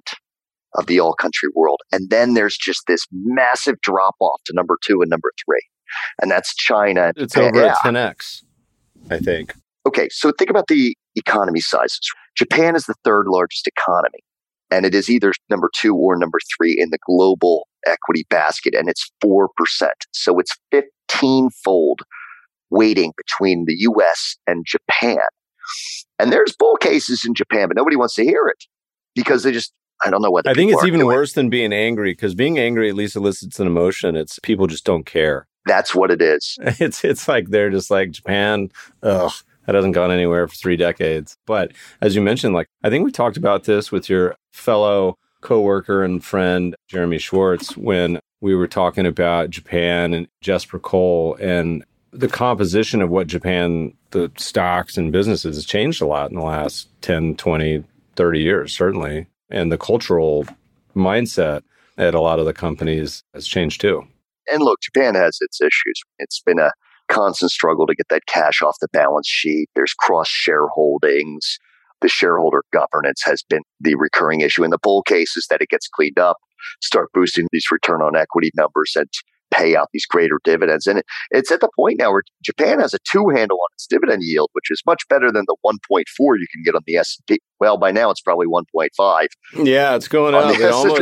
of the All Country World. And then there's just this massive drop off to number 2 and number 3. And that's China. It's over at 10x, I think. Okay, so think about the economy sizes. Japan is the 3rd largest economy. And it is either number 2 or number 3 in the global equity basket, and it's 4%. So it's 15-fold weighting between the US and Japan. And there's bull cases in Japan, but nobody wants to hear it because they just, I don't know what. I think it's even worse than being angry, because being angry at least elicits an emotion. It's people just don't care. That's what it is. It's like they're just like, Japan, ugh. That hasn't gone anywhere for 3 decades. But as you mentioned, like, I think we talked about this with your fellow coworker and friend, Jeremy Schwartz, when we were talking about Japan and Jesper Cole, and the composition of what Japan, the stocks and businesses, has changed a lot in the last 10, 20, 30 years, certainly. And the cultural mindset at a lot of the companies has changed too. And look, Japan has its issues. It's been a constant struggle to get that cash off the balance sheet. There's cross shareholdings. The shareholder governance has been the recurring issue. In the bull case is that it gets cleaned up, start boosting these return on equity numbers and pay out these greater dividends. And it's at the point now where Japan has a 2 handle on its dividend yield, which is much better than the 1.4 you can get on the S&P. Well, by now it's probably 1.5. Yeah, it's going up.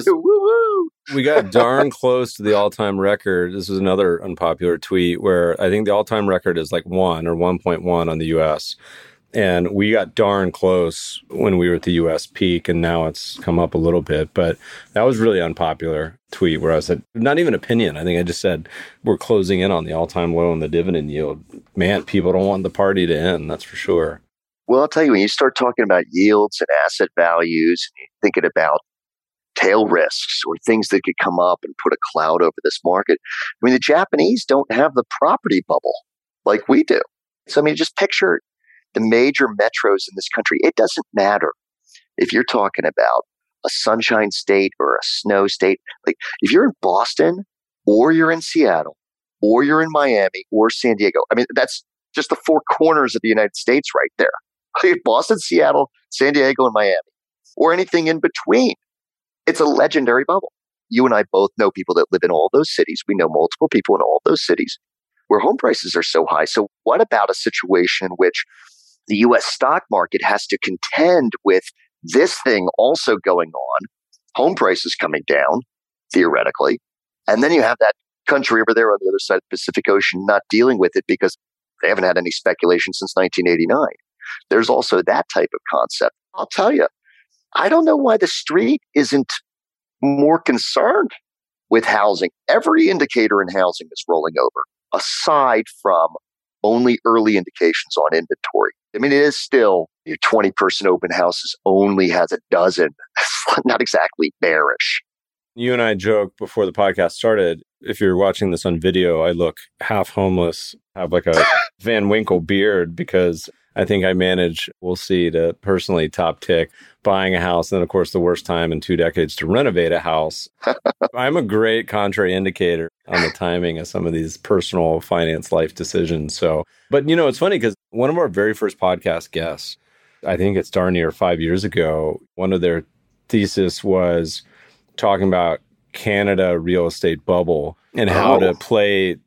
We got darn close to the all-time record. This was another unpopular tweet where I think the all-time record is like 1 or 1.1 on the U.S. And we got darn close when we were at the U.S. peak, and now it's come up a little bit. But that was really unpopular tweet where I said, not even opinion. I think I just said, we're closing in on the all-time low on the dividend yield. Man, people don't want the party to end, that's for sure. Well, I'll tell you, when you start talking about yields and asset values, and you're thinking about tail risks or things that could come up and put a cloud over this market. I mean, the Japanese don't have the property bubble like we do. So, I mean, just picture the major metros in this country. It doesn't matter if you're talking about a sunshine state or a snow state. Like, if you're in Boston or you're in Seattle or you're in Miami or San Diego, I mean, that's just the 4 corners of the United States right there. Boston, Seattle, San Diego, and Miami, or anything in between. It's a legendary bubble. You and I both know people that live in all those cities. We know multiple people in all those cities where home prices are so high. So what about a situation in which the U.S. stock market has to contend with this thing also going on, home prices coming down, theoretically, and then you have that country over there on the other side of the Pacific Ocean not dealing with it because they haven't had any speculation since 1989. There's also that type of concept. I'll tell you, I don't know why the street isn't more concerned with housing. Every indicator in housing is rolling over, aside from only early indications on inventory. I mean, it is still your 20-person open houses only has a dozen. It's not exactly bearish. You and I joked before the podcast started, if you're watching this on video, I look half homeless, have like a Van Winkle beard because I think I manage, we'll see, to personally top tick buying a house. And then, of course, the worst time in 2 decades to renovate a house. I'm a great contrary indicator on the timing of some of these personal finance life decisions. So, but, you know, it's funny because one of our very first podcast guests, I think it's darn near 5 years ago, one of their thesis was talking about Canada real estate bubble and how to play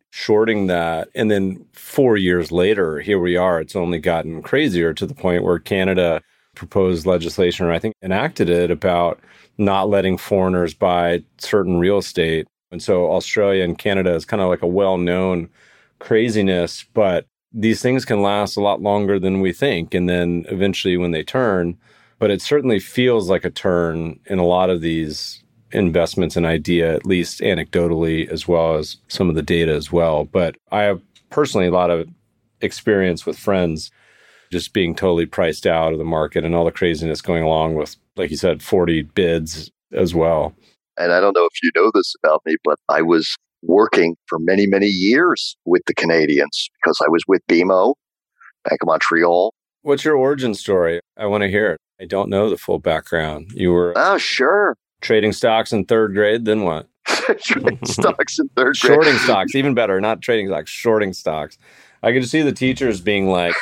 shorting that. And then 4 years later, here we are. It's only gotten crazier to the point where Canada proposed legislation, or I think enacted it, about not letting foreigners buy certain real estate. And so Australia and Canada is kind of like a well-known craziness, but these things can last a lot longer than we think. And then eventually when they turn, but it certainly feels like a turn in a lot of these investments and idea, at least anecdotally, as well as some of the data as well. But I have personally a lot of experience with friends just being totally priced out of the market and all the craziness going along with, like you said, 40 bids as well. And I don't know if you know this about me, but I was working for many, many years with the Canadians because I was with BMO, Bank of Montreal. What's your origin story? I want to hear it. I don't know the full background. You were sure. Trading stocks in third grade, then what? Trading stocks in third grade. Shorting stocks, even better. Not trading stocks, shorting stocks. I could see the teachers being like,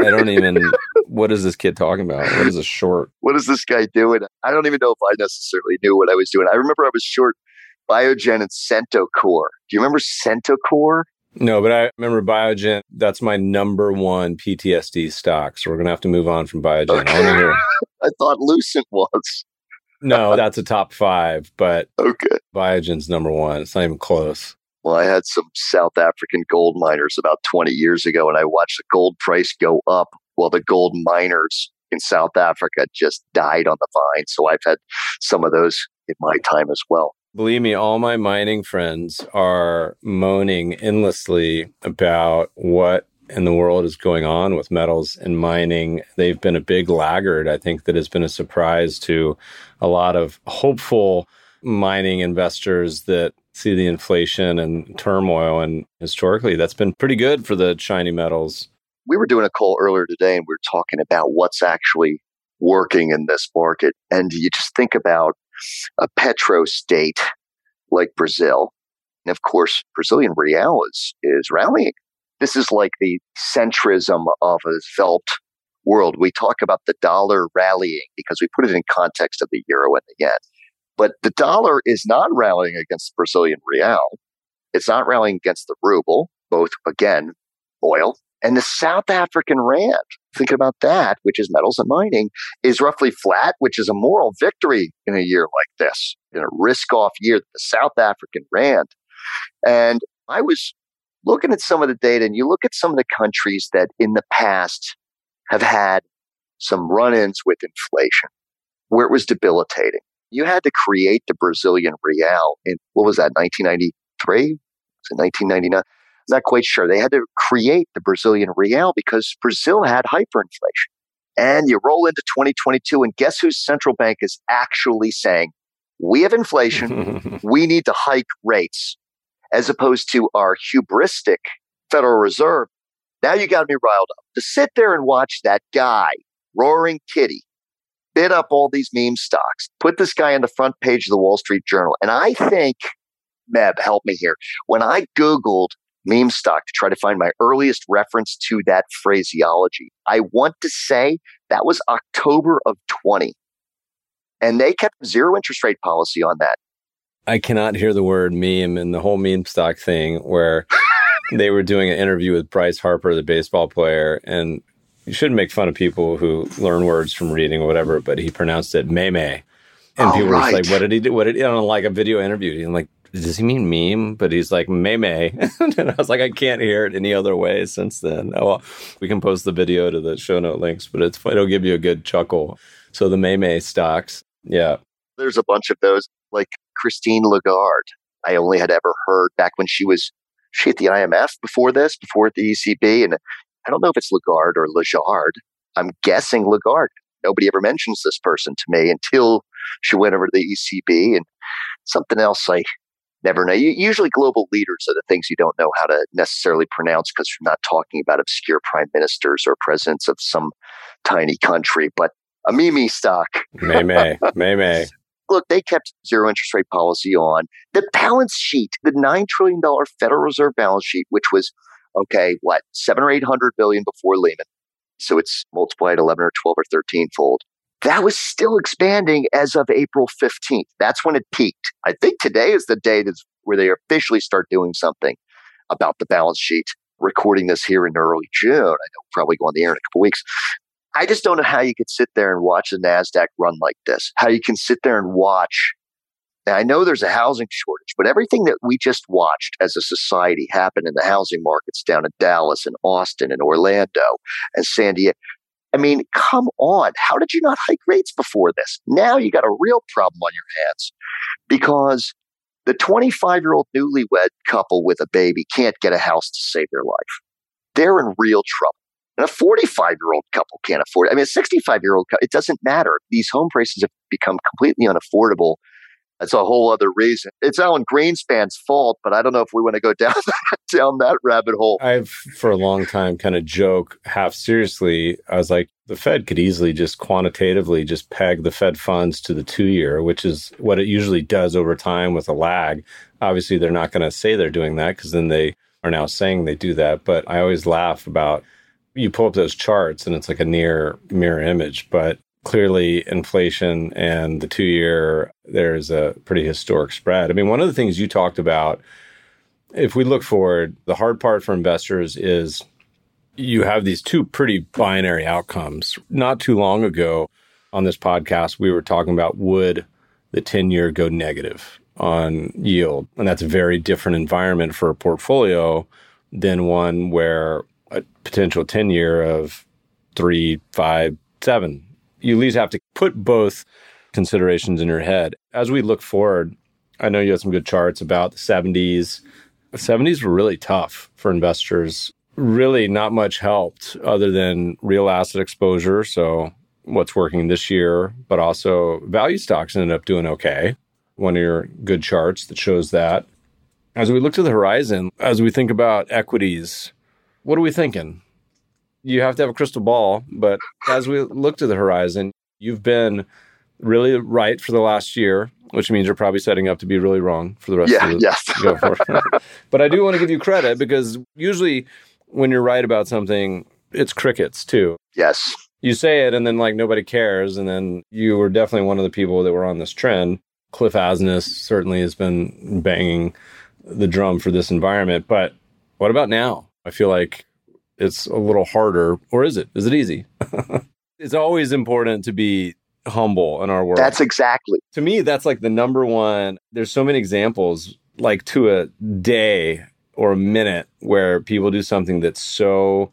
what is this kid talking about? What is a short? What is this guy doing? I don't even know if I necessarily knew what I was doing. I remember I was short Biogen and Centocor. Do you remember Centocor? No, but I remember Biogen. That's my number one PTSD stock. So we're going to have to move on from Biogen. Okay. I want to hear. I thought Lucent was. No, that's a top 5, but okay. Biogen's number one. It's not even close. Well, I had some South African gold miners about 20 years ago, and I watched the gold price go up while the gold miners in South Africa just died on the vine. So I've had some of those in my time as well. Believe me, all my mining friends are moaning endlessly about what in the world is going on with metals and mining. They've been a big laggard. I think that has been a surprise to a lot of hopeful mining investors that see the inflation and turmoil. And historically, that's been pretty good for the shiny metals. We were doing a call earlier today, and we were talking about what's actually working in this market. And you just think about a petro state like Brazil. And of course, Brazilian real is rallying. This is like the centrism of a developed world. We talk about the dollar rallying because we put it in context of the euro and the yen. But the dollar is not rallying against the Brazilian real. It's not rallying against the ruble, both, again, oil. And the South African rand, thinking about that, which is metals and mining, is roughly flat, which is a moral victory in a year like this, in a risk-off year, the South African rand. And I was looking at some of the data, and you look at some of the countries that in the past have had some run-ins with inflation, where it was debilitating. You had to create the Brazilian real in, what was that, 1993? Was it 1999? I'm not quite sure. They had to create the Brazilian real because Brazil had hyperinflation. And you roll into 2022, and guess whose central bank is actually saying, we have inflation, we need to hike rates, as opposed to our hubristic Federal Reserve. Now you got me riled up. To sit there and watch that guy, Roaring Kitty, bid up all these meme stocks, put this guy on the front page of the Wall Street Journal. And I think, Meb, help me here. When I Googled meme stock to try to find my earliest reference to that phraseology, I want to say that was October of 20. And they kept zero interest rate policy on that. I cannot hear the word meme and the whole meme stock thing where they were doing an interview with Bryce Harper, the baseball player, and you shouldn't make fun of people who learn words from reading or whatever, but he pronounced it meme. And people were just like, what did he do? What did he, on like a video interview? And like, does he mean meme? But he's like, meme. And I was like, I can't hear it any other way since then. Oh, well, we can post the video to the show note links, but it'll give you a good chuckle. So the meme stocks. Yeah. There's a bunch of those, like Christine Lagarde. I only had ever heard back when she at the IMF before at the ECB. And I don't know if it's Lagarde or Lagarde. I'm guessing Lagarde. Nobody ever mentions this person to me until she went over to the ECB, and something else I never know. Usually global leaders are the things you don't know how to necessarily pronounce because you're not talking about obscure prime ministers or presidents of some tiny country, but a meme stock. Meme. Look, they kept zero interest rate policy on the balance sheet, the $9 trillion Federal Reserve balance sheet, which was, $700 or $800 billion before Lehman. So it's multiplied 11 or 12 or 13 fold. That was still expanding as of April 15th. That's when it peaked. I think today is the day where they officially start doing something. about the balance sheet. Recording this here in early June. I know we'll probably go on the air in a couple weeks. I just don't know how you could sit there and watch the NASDAQ run like this, how you can sit there and watch. Now, I know there's a housing shortage, but everything that we just watched as a society happen in the housing markets down in Dallas and Austin and Orlando and San Diego. I mean, come on. How did you not hike rates before this? Now you got a real problem on your hands because the 25-year-old newlywed couple with a baby can't get a house to save their life. They're in real trouble. And a 45-year-old couple can't afford it. I mean, a 65-year-old couple, it doesn't matter. These home prices have become completely unaffordable. That's a whole other reason. It's Alan Greenspan's fault, but I don't know if we want to go down that rabbit hole. I've, for a long time, kind of joke half seriously. I was like, the Fed could easily just quantitatively just peg the Fed funds to the 2-year, which is what it usually does over time with a lag. Obviously, they're not going to say they're doing that because then they are now saying they do that. But I always laugh about, you pull up those charts and it's like a near mirror image, but clearly inflation and the 2-year, there's a pretty historic spread. I mean, one of the things you talked about, if we look forward, the hard part for investors is you have these two pretty binary outcomes. Not too long ago on this podcast, we were talking about would the 10-year go negative on yield? And that's a very different environment for a portfolio than one where a potential 10-year of 3, 5, 7. You at least have to put both considerations in your head. As we look forward, I know you had some good charts about the 70s. The 70s were really tough for investors. Really not much helped other than real asset exposure. So what's working this year, but also value stocks ended up doing okay. One of your good charts that shows that. As we look to the horizon, as we think about equities, what are we thinking? You have to have a crystal ball, but as we look to the horizon, you've been really right for the last year, which means you're probably setting up to be really wrong for the rest of the yes. Go for it. But I do want to give you credit because usually when you're right about something, it's crickets too. Yes. You say it and then like nobody cares. And then you were definitely one of the people that were on this trend. Cliff Asness certainly has been banging the drum for this environment. But what about now? I feel like it's a little harder, or is it? Is it easy? It's always important to be humble in our world. That's exactly. To me, that's like the number one. There's so many examples, like to a day or a minute, where people do something that's so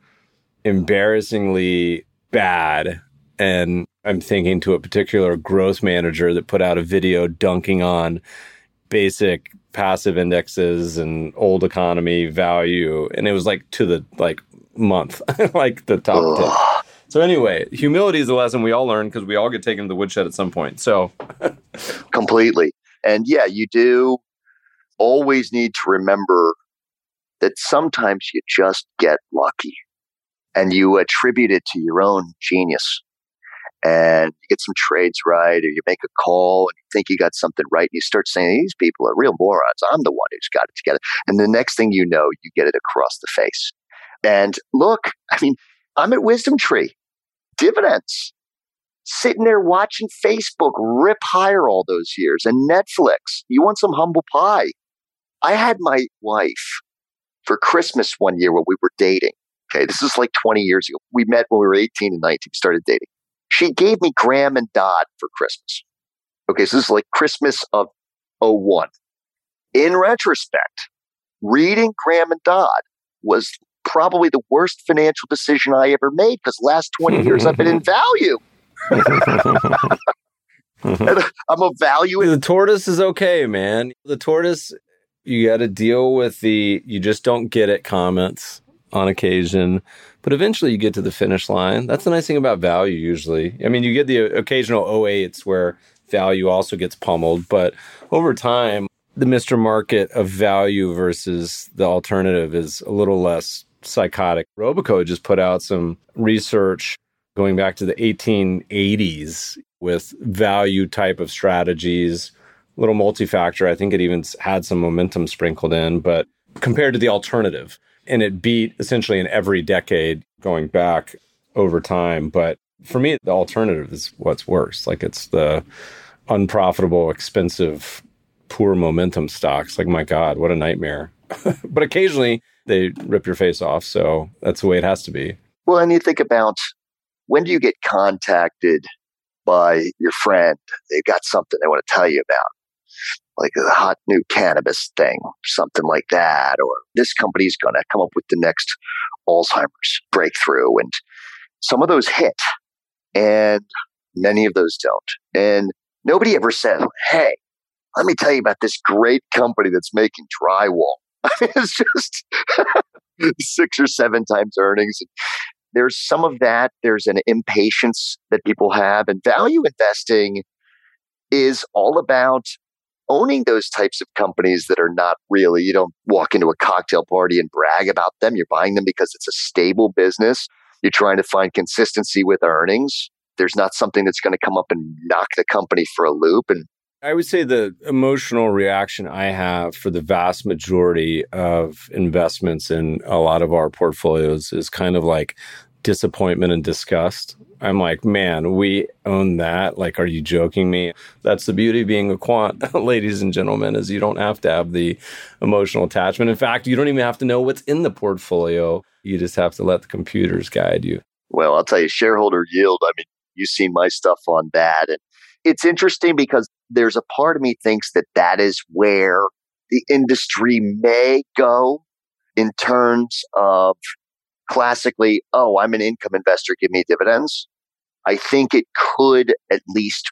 embarrassingly bad. And I'm thinking to a particular growth manager that put out a video dunking on basic passive indexes and old economy value. And it was like to the month, like the top 10. So anyway, humility is a lesson we all learn because we all get taken to the woodshed at some point. So completely. And yeah, you do always need to remember that sometimes you just get lucky and you attribute it to your own genius. And you get some trades right, or you make a call and you think you got something right. And you start saying, these people are real morons. I'm the one who's got it together. And the next thing you know, you get it across the face. And look, I mean, I'm at Wisdom Tree, dividends, sitting there watching Facebook rip higher all those years, and Netflix. You want some humble pie? I had my wife for Christmas one year when we were dating. Okay, this is like 20 years ago. We met when we were 18 and 19, started dating. She gave me Graham and Dodd for Christmas. Okay, so this is like Christmas of 01. In retrospect, reading Graham and Dodd was probably the worst financial decision I ever made because last 20 years I've been in value. And I'm a value. The tortoise is okay, man. The tortoise, you got to deal with you just don't get it comments on occasion, but eventually you get to the finish line. That's the nice thing about value usually. I mean, you get the occasional 08s where value also gets pummeled, but over time, the Mr. Market of value versus the alternative is a little less psychotic. Robico just put out some research going back to the 1880s with value type of strategies, a little multi-factor. I think it even had some momentum sprinkled in, but compared to the alternative. And it beat essentially in every decade going back over time. But for me, the alternative is what's worse. Like it's the unprofitable, expensive, poor momentum stocks. Like, my God, what a nightmare. But occasionally they rip your face off. So that's the way it has to be. Well, and you think about, when do you get contacted by your friend? They've got something they want to tell you about, like a hot new cannabis thing, something like that, or this company's going to come up with the next Alzheimer's breakthrough. And some of those hit, and many of those don't. And nobody ever says, hey, let me tell you about this great company that's making drywall. It's just 6 or 7 times earnings. There's some of that. There's an impatience that people have. And value investing is all about owning those types of companies that are not really, you don't walk into a cocktail party and brag about them. You're buying them because it's a stable business. You're trying to find consistency with earnings. There's not something that's going to come up and knock the company for a loop. And I would say the emotional reaction I have for the vast majority of investments in a lot of our portfolios is kind of like disappointment and disgust. I'm like, man, we own that. Like, are you joking me? That's the beauty of being a quant, ladies and gentlemen, is you don't have to have the emotional attachment. In fact, you don't even have to know what's in the portfolio. You just have to let the computers guide you. Well, I'll tell you, shareholder yield, I mean, you've seen my stuff on that. And it's interesting because there's a part of me thinks that that is where the industry may go in terms of classically, oh, I'm an income investor, give me dividends. I think it could at least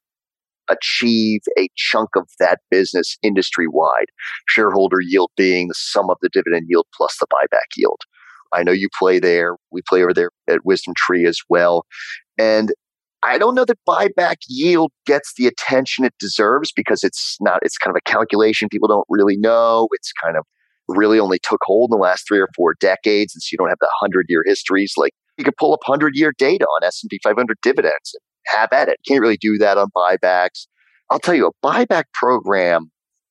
achieve a chunk of that business industry-wide. Shareholder yield being the sum of the dividend yield plus the buyback yield. I know you play there. We play over there at WisdomTree as well. And I don't know that buyback yield gets the attention it deserves because it's kind of a calculation people don't really know. It's kind of really only took hold in the last 3 or 4 decades. And so you don't have the 100-year histories. Like, you could pull up 100-year data on S&P 500 dividends and have at it. Can't really do that on buybacks. I'll tell you, a buyback program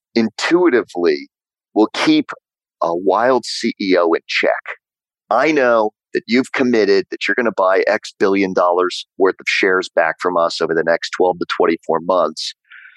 intuitively will keep a wild CEO in check. I know that you've committed that you're going to buy X billion dollars worth of shares back from us over the next 12 to 24 months.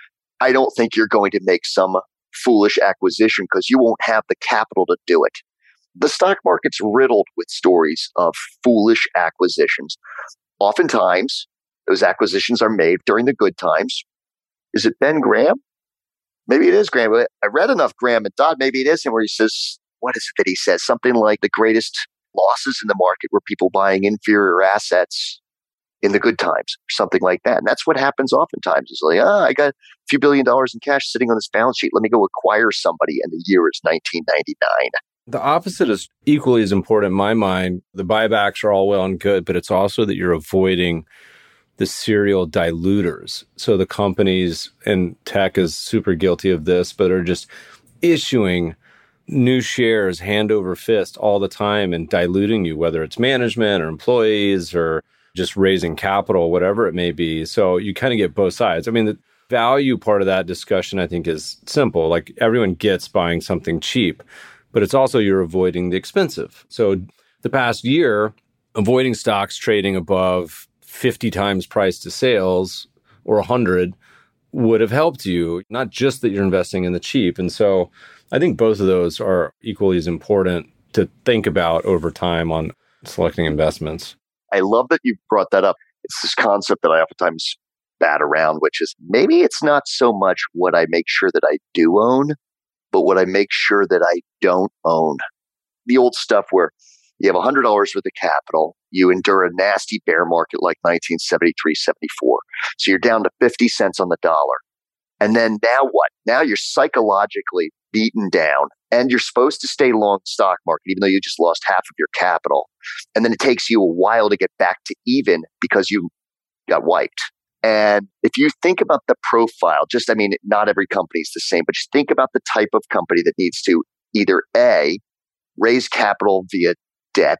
I don't think you're going to make some foolish acquisition because you won't have the capital to do it. The stock market's riddled with stories of foolish acquisitions. Oftentimes, those acquisitions are made during the good times. Is it Ben Graham? Maybe it is Graham. I read enough Graham and Dodd. Maybe it is him where he says, what is it that he says? Something like the greatest losses in the market were people buying inferior assets in the good times, or something like that. And that's what happens oftentimes. It's like, I got a few $1 billion in cash sitting on this balance sheet. Let me go acquire somebody. And the year is 1999. The opposite is equally as important in my mind. The buybacks are all well and good, but it's also that you're avoiding the serial diluters. So the companies, and tech is super guilty of this, but are just issuing new shares hand over fist all the time and diluting you, whether it's management or employees or just raising capital, whatever it may be. So you kind of get both sides. I mean, the value part of that discussion, I think, is simple. Like, everyone gets buying something cheap, but it's also you're avoiding the expensive. So the past year, avoiding stocks trading above 50 times price to sales or 100 would have helped you, not just that you're investing in the cheap. And so I think both of those are equally as important to think about over time on selecting investments. I love that you brought that up. It's this concept that I oftentimes bat around, which is maybe it's not so much what I make sure that I do own, but what I make sure that I don't own. The old stuff where you have $100 worth of capital, you endure a nasty bear market like 1973, 74. So you're down to 50 cents on the dollar. And then now what? Now you're psychologically beaten down and you're supposed to stay long the stock market, even though you just lost half of your capital. And then it takes you a while to get back to even because you got wiped. And if you think about the profile, not every company is the same, but just think about the type of company that needs to either A, raise capital via debt,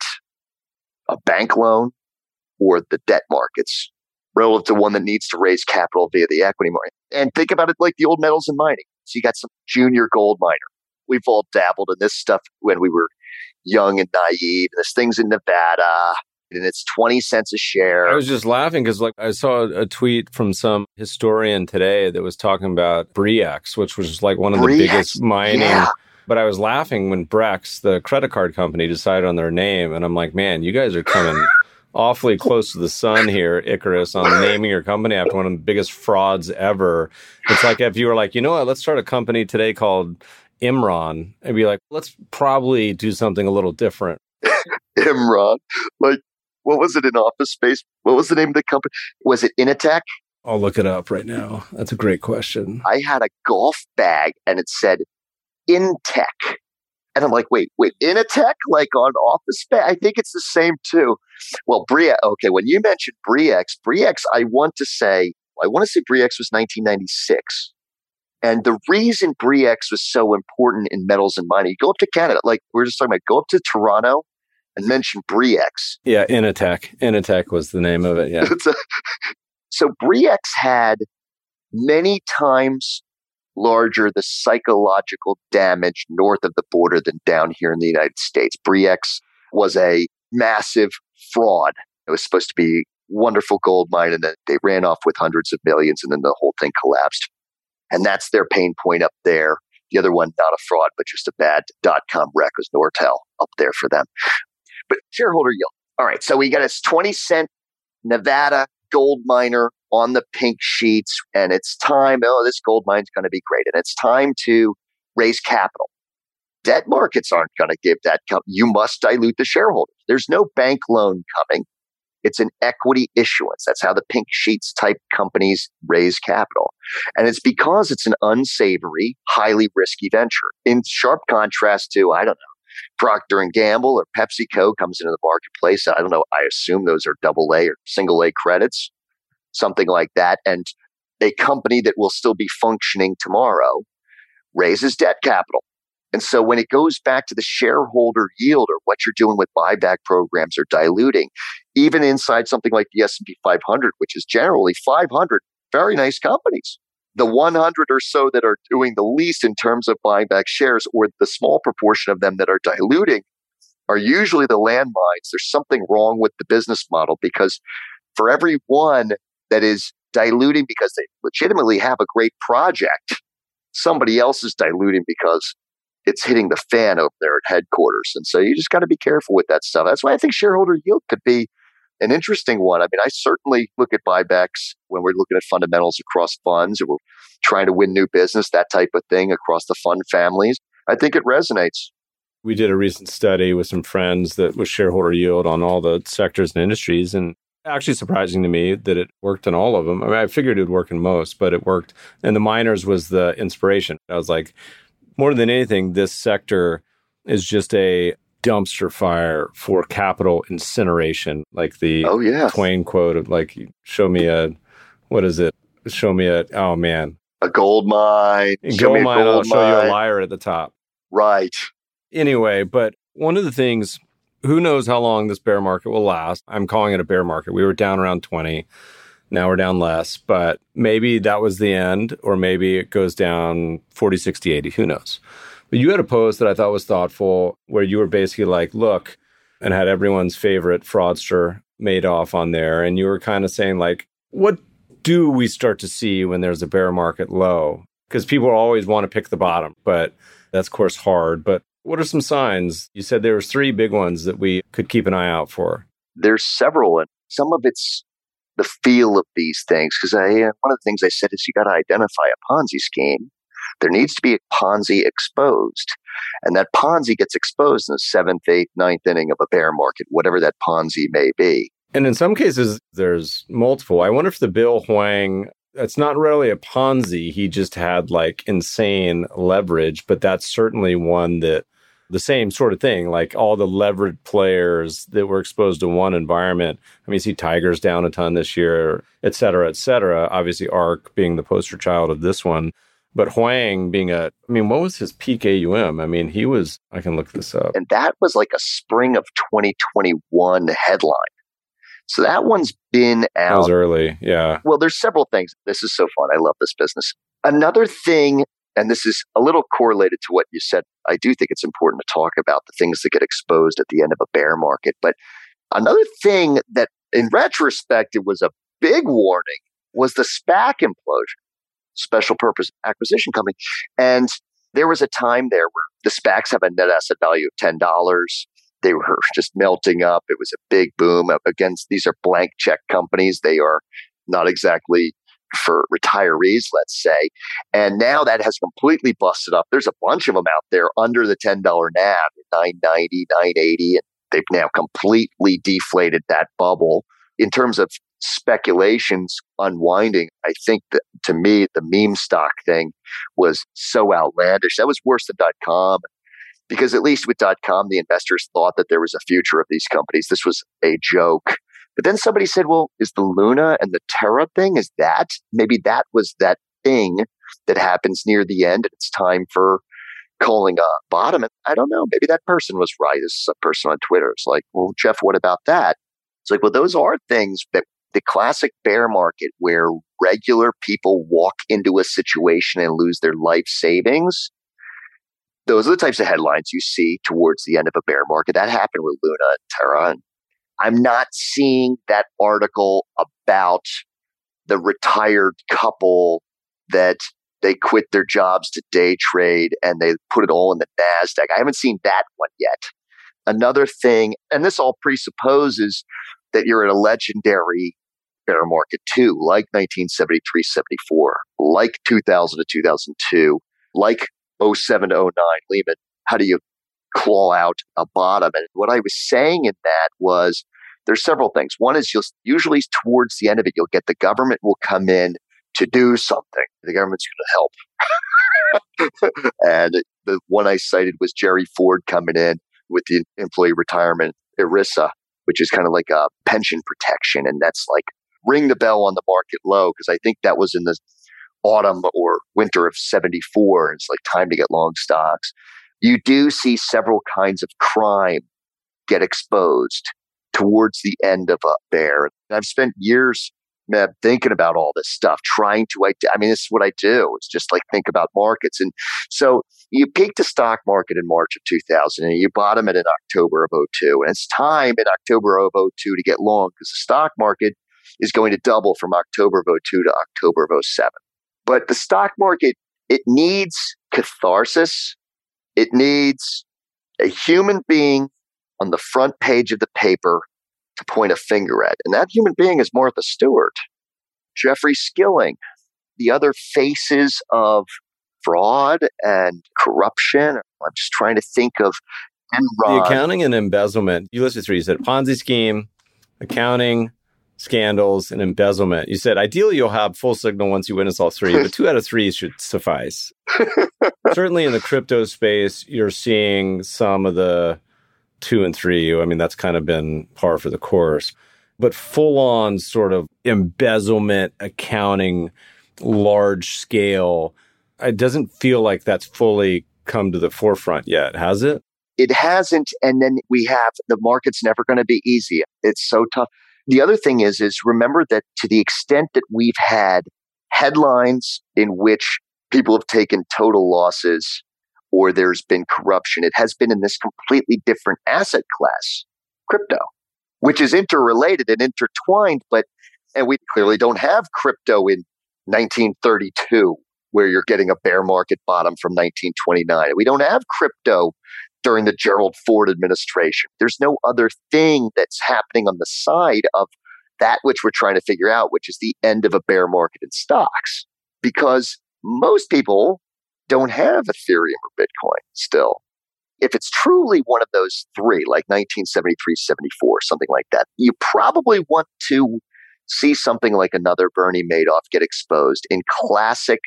a bank loan, or the debt markets, relative to one that needs to raise capital via the equity market. And think about it like the old metals and mining. So you got some junior gold miner. We've all dabbled in this stuff when we were young and naive. This thing's in Nevada, and it's 20 cents a share. I was just laughing because I saw a tweet from some historian today that was talking about Bre-X, which was like one of the biggest mining But I was laughing when Brex, the credit card company, decided on their name. And I'm like, man, you guys are coming awfully close to the sun here, Icarus, on naming your company after one of the biggest frauds ever. It's like if you were like, you know what, let's start a company today called Imran. And be like, let's probably do something a little different. Imran. Like, what was it in Office Space? What was the name of the company? Was it Initech? I'll look it up right now. That's a great question. I had a golf bag and it said Intech. And I'm like, wait, Initech? Like on Office Space? I think it's the same too. Well, Bre-X, okay, when you mentioned Bre-X, I want to say Bre-X was 1996. And the reason Bre-X was so important in metals and mining, you go up to Canada, like we were just talking about, go up to Toronto and mention Bre-X. Yeah, Initech. Initech was the name of it, yeah. So Bre-X had many times larger the psychological damage north of the border than down here in the United States. Bre-X was a massive fraud. It was supposed to be a wonderful gold mine, and then they ran off with hundreds of millions, and then the whole thing collapsed. And that's their pain point up there. The other one, not a fraud, but just a bad .com wreck, was Nortel up there for them. But shareholder yield. All right, so we got a 20-cent Nevada gold miner on the pink sheets, and it's time, this gold mine's going to be great, and it's time to raise capital. Debt markets aren't going to give that. You must dilute the shareholders. There's no bank loan coming. It's an equity issuance. That's how the pink sheets type companies raise capital. And it's because it's an unsavory, highly risky venture. In sharp contrast to, I don't know, Procter & Gamble or PepsiCo comes into the marketplace. I don't know. I assume those are AA or single A credits, something like that. And a company that will still be functioning tomorrow raises debt capital. And so when it goes back to the shareholder yield or what you're doing with buyback programs or diluting, even inside something like the S&P 500, which is generally 500 very nice companies, the 100 or so that are doing the least in terms of buying back shares, or the small proportion of them that are diluting, are usually the landmines. There's something wrong with the business model, because for every one that is diluting because they legitimately have a great project, somebody else is diluting because it's hitting the fan over there at headquarters. And so you just got to be careful with that stuff. That's why I think shareholder yield could be an interesting one. I mean, I certainly look at buybacks when we're looking at fundamentals across funds, or we're trying to win new business, that type of thing across the fund families. I think it resonates. We did a recent study with some friends that was shareholder yield on all the sectors and industries. And actually surprising to me that it worked in all of them. I mean, I figured it would work in most, but it worked. And the miners was the inspiration. I was like, more than anything, this sector is just a dumpster fire for capital incineration. Like the Twain quote of like, show me a, what is it? Show me a, oh man. A gold mine. Gold mine, I'll show you a liar at the top. Right. Anyway, but one of the things, who knows how long this bear market will last? I'm calling it a bear market. We were down around 20. Now we're down less, but maybe that was the end, or maybe it goes down 40, 60, 80. Who knows? But you had a post that I thought was thoughtful, where you were basically like, look, and had everyone's favorite fraudster Madoff on there. And you were kind of saying like, what do we start to see when there's a bear market low? Because people always want to pick the bottom, but that's of course hard. But what are some signs? You said there was 3 big ones that we could keep an eye out for. There's several, and some of it's the feel of these things. Because one of the things I said is you got to identify a Ponzi scheme. There needs to be a Ponzi exposed. And that Ponzi gets exposed in the 7th, 8th, 9th inning of a bear market, whatever that Ponzi may be. And in some cases, there's multiple. I wonder if the Bill Hwang, it's not really a Ponzi. He just had like insane leverage, but that's certainly one that the same sort of thing, like all the leveraged players that were exposed to one environment. I mean, you see Tigers down a ton this year, et cetera, et cetera. Obviously, ARK being the poster child of this one. But Hwang being what was his peak AUM? I mean, he was, I can look this up. And that was like a spring of 2021 headline. So that one's been out. That was early, yeah. Well, there's several things. This is so fun. I love this business. Another thing, and this is a little correlated to what you said, I do think it's important to talk about the things that get exposed at the end of a bear market. But another thing that, in retrospect, it was a big warning, was the SPAC implosion, special purpose acquisition company. And There was a time there where the SPACs have a net asset value of $10. They were just melting up. It was a big boom. Against these are blank check companies. They are not exactly for retirees, let's say. And now that has completely busted up. There's a bunch of them out there under the $10 NAV, $9.90, $9.80, and they've now completely deflated that bubble. In terms of speculations unwinding, I think that to me, the meme stock thing was so outlandish. That was worse than .com, because at least with .com, the investors thought that there was a future of these companies. This was a joke. But then somebody said, well, is the Luna and the Terra thing, is that, maybe that was that thing that happens near the end and it's time for calling a bottom? And I don't know, maybe that person was right. As a person on Twitter, it's like, well, Jeff, what about that? It's like, well, those are things that the classic bear market where regular people walk into a situation and lose their life savings. Those are the types of headlines you see towards the end of a bear market. That happened with Luna and Terra. And I'm not seeing that article about the retired couple that they quit their jobs to day trade and they put it all in the NASDAQ. I haven't seen that one yet. Another thing, and this all presupposes that you're in a legendary bear market too, like 1973, 74, like 2000 to 2002, like 07 to 09 Lehman. How do you claw out a bottom? And what I was saying in that was there's several things. One is usually towards the end of it, you'll get the government will come in to do something. The government's going to help. And the one I cited was Jerry Ford coming in with the employee retirement ERISA, which is kind of like a pension protection. And that's like ring the bell on the market low, because I think that was in the autumn or winter of 74. It's like time to get long stocks. You do see several kinds of crime get exposed towards the end of a bear. And I've spent years, Meb, thinking about all this stuff, trying to, this is what I do. It's just like think about markets. And so you peaked the stock market in March of 2000 and you bottom it in October of 02. And it's time in October of 02 to get long, because the stock market is going to double from October of 02 to October of 07. But the stock market, it needs catharsis. It needs a human being on the front page of the paper to point a finger at. And that human being is Martha Stewart, Jeffrey Skilling, the other faces of fraud and corruption. I'm just trying to think of Enron. The accounting and embezzlement. You listed three. You said Ponzi scheme, accounting, scandals, and embezzlement. You said ideally you'll have full signal once you witness all three, but 2 out of 3 should suffice. Certainly in the crypto space, you're seeing some of the 2 and 3. That's kind of been par for the course. But full on sort of embezzlement, accounting, large scale, it doesn't feel like that's fully come to the forefront yet, has it? It hasn't. And then we have the market's never going to be easy. It's so tough. The other thing is remember that to the extent that we've had headlines in which people have taken total losses or there's been corruption, it has been in this completely different asset class, crypto, which is interrelated and intertwined. And we clearly don't have crypto in 1932, where you're getting a bear market bottom from 1929. We don't have crypto during the Gerald Ford administration. There's no other thing that's happening on the side of that which we're trying to figure out, which is the end of a bear market in stocks. Because most people don't have Ethereum or Bitcoin still. If it's truly one of those three, like 1973, 74, something like that, you probably want to see something like another Bernie Madoff get exposed in classic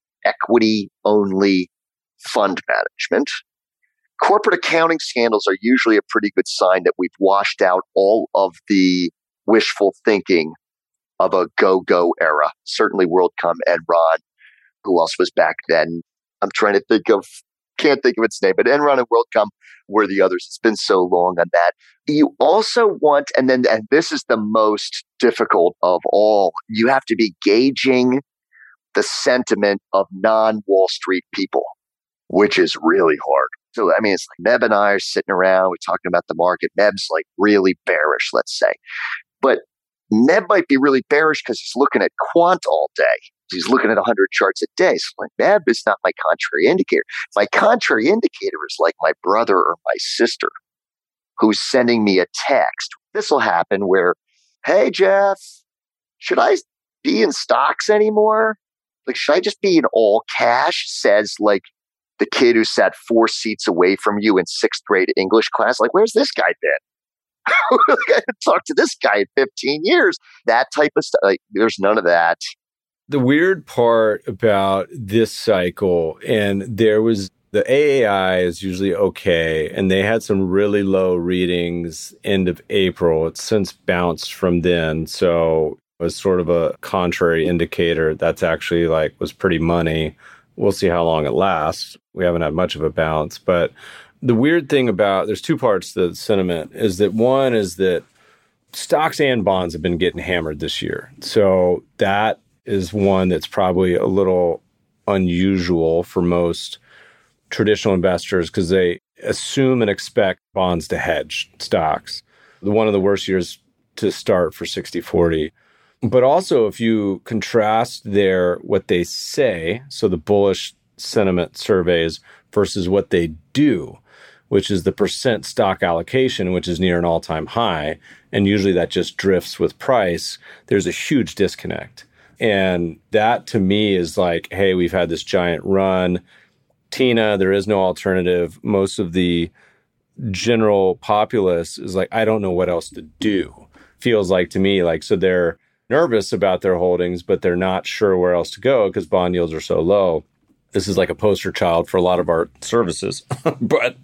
equity-only fund management. Corporate accounting scandals are usually a pretty good sign that we've washed out all of the wishful thinking of a go-go era. Certainly WorldCom, Enron. Who else was back then? I'm trying to can't think of its name, but Enron and WorldCom were the others. It's been so long on that. You also want, and this is the most difficult of all, you have to be gauging the sentiment of non-Wall Street people, which is really hard. So, it's like Meb and I are sitting around, we're talking about the market. Meb's like really bearish, let's say. But Meb might be really bearish because he's looking at quant all day. He's looking at 100 charts a day. So I'm like, it's not my contrary indicator. My contrary indicator is like my brother or my sister who's sending me a text. This will happen where, hey, Jeff, should I be in stocks anymore? Like, should I just be in all cash? Says like the kid who sat 4 seats away from you in 6th grade English class. Like, where's this guy been? I haven't talked to this guy in 15 years. That type of stuff. Like, there's none of that. The weird part about this cycle, and there was the AAI is usually okay, and they had some really low readings end of April. It's since bounced from then, so it was sort of a contrary indicator. That's actually was pretty money. We'll see how long it lasts. We haven't had much of a bounce, but the weird thing about, there's 2 parts to the sentiment, is that one is that stocks and bonds have been getting hammered this year. So that is one that's probably a little unusual for most traditional investors because they assume and expect bonds to hedge stocks. One of the worst years to start for 60-40. But also, if you contrast what they say, so the bullish sentiment surveys versus what they do, which is the percent stock allocation, which is near an all-time high, and usually that just drifts with price, there's a huge disconnect. And that, to me, is like, hey, we've had this giant run. Tina, there is no alternative. Most of the general populace is like, I don't know what else to do. Feels like to me, so they're nervous about their holdings, but they're not sure where else to go because bond yields are so low. This is like a poster child for a lot of our services, but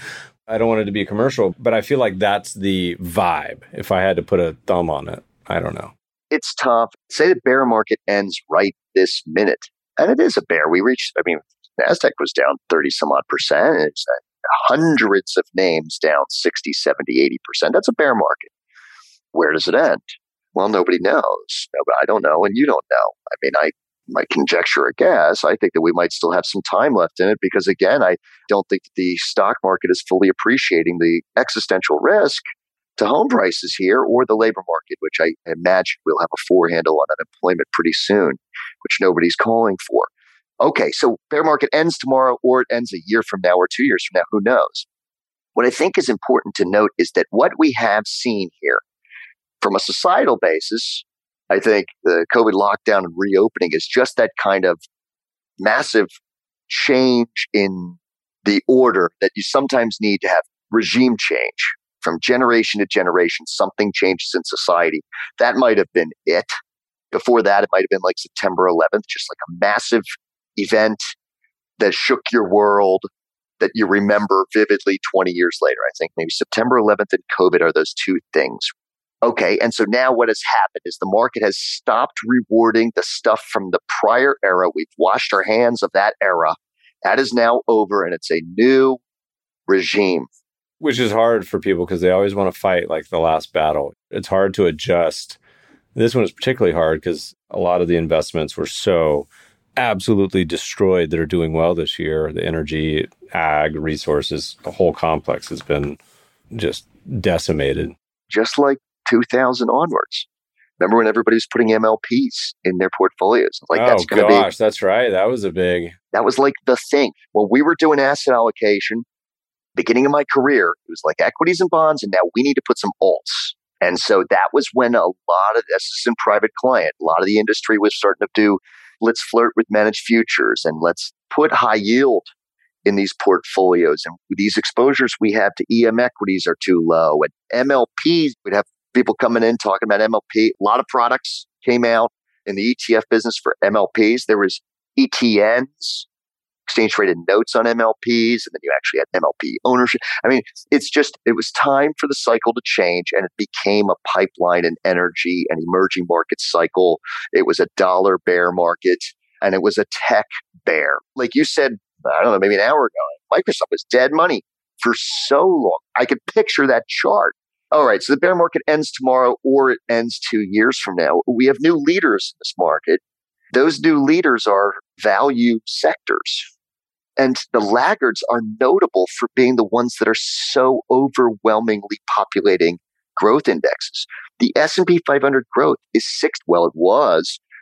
I don't want it to be commercial, but I feel like that's the vibe. If I had to put a thumb on it, I don't know. It's tough. Say the bear market ends right this minute. And it is a bear. NASDAQ was down 30 some odd percent. It's hundreds of names down 60, 70, 80%. That's a bear market. Where does it end? Well, nobody knows. I don't know, and you don't know. I might conjecture a guess. I think that we might still have some time left in it because, again, I don't think that the stock market is fully appreciating the existential risk to home prices here or the labor market, which I imagine we'll have a 4 handle on unemployment pretty soon, which nobody's calling for. Okay, so bear market ends tomorrow or it ends a year from now or 2 years from now, who knows? What I think is important to note is that what we have seen here from a societal basis, I think the COVID lockdown and reopening is just that kind of massive change in the order that you sometimes need to have regime change from generation to generation. Something changes in society. That might have been it. Before that, it might have been like September 11th, just like a massive event that shook your world that you remember vividly 20 years later. I think maybe September 11th and COVID are those 2 things. Okay, and so now what has happened is the market has stopped rewarding the stuff from the prior era. We've washed our hands of that era. That is now over, and it's a new regime. Which is hard for people because they always want to fight like the last battle. It's hard to adjust. This one is particularly hard because a lot of the investments were so absolutely destroyed that are doing well this year. The energy, ag, resources, the whole complex has been just decimated. Just like 2000 onwards. Remember when everybody was putting MLPs in their portfolios? That's right. That was like the thing. When we were doing asset allocation, beginning of my career, it was like equities and bonds, and now we need to put some alts. And so that was when a lot of this is in private client. A lot of the industry was starting to do, let's flirt with managed futures and let's put high yield in these portfolios. And these exposures we have to EM equities are too low. And MLPs, we'd have people coming in talking about MLP. A lot of products came out in the ETF business for MLPs. There was ETNs, exchange traded notes on MLPs, and then you actually had MLP ownership. It was time for the cycle to change, and it became a pipeline and energy and emerging market cycle. It was a dollar bear market, and it was a tech bear. Like you said, I don't know, maybe an hour ago, Microsoft was dead money for so long. I could picture that chart. All right, so the bear market ends tomorrow or it ends 2 years from now. We have new leaders in this market. Those new leaders are value sectors. And the laggards are notable for being the ones that are so overwhelmingly populating growth indexes. The S&P 500 growth is 6th. Well, it was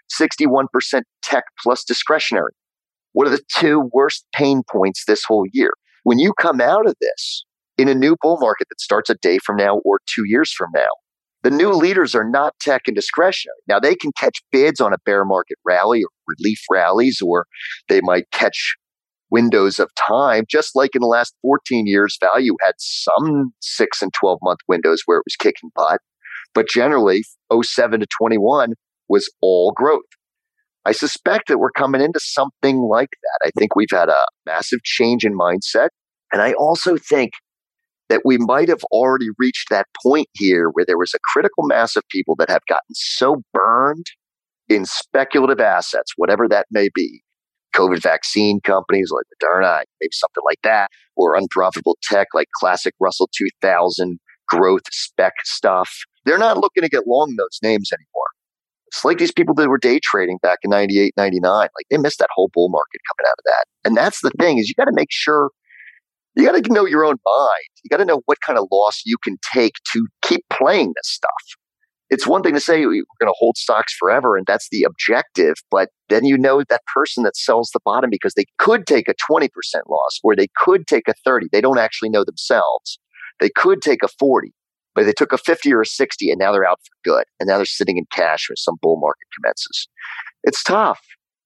61% tech plus discretionary. What are the two worst pain points this whole year? When you come out of this in a new bull market that starts a day from now or 2 years from now, the new leaders are not tech and discretionary. Now, they can catch bids on a bear market rally or relief rallies, or they might catch windows of time, just like in the last 14 years, value had some 6 and 12-month windows where it was kicking butt. But generally, 07 to 21 was all growth. I suspect that we're coming into something like that. I think we've had a massive change in mindset. And I also think that we might have already reached that point here where there was a critical mass of people that have gotten so burned in speculative assets, whatever that may be. COVID vaccine companies like Moderna, maybe something like that, or unprofitable tech like classic Russell 2000 growth spec stuff. They're not looking to get long those names anymore. It's like these people that were day trading back in 98, 99. Like they missed that whole bull market coming out of that. And that's the thing is you got to make sure, you got to know your own mind. You got to know what kind of loss you can take to keep playing this stuff. It's one thing to say we're going to hold stocks forever and that's the objective, but then you know that person that sells the bottom because they could take a 20% loss or they could take a 30. They don't actually know themselves. They could take a 40, but they took a 50 or a 60 and now they're out for good. And now they're sitting in cash when some bull market commences. It's tough.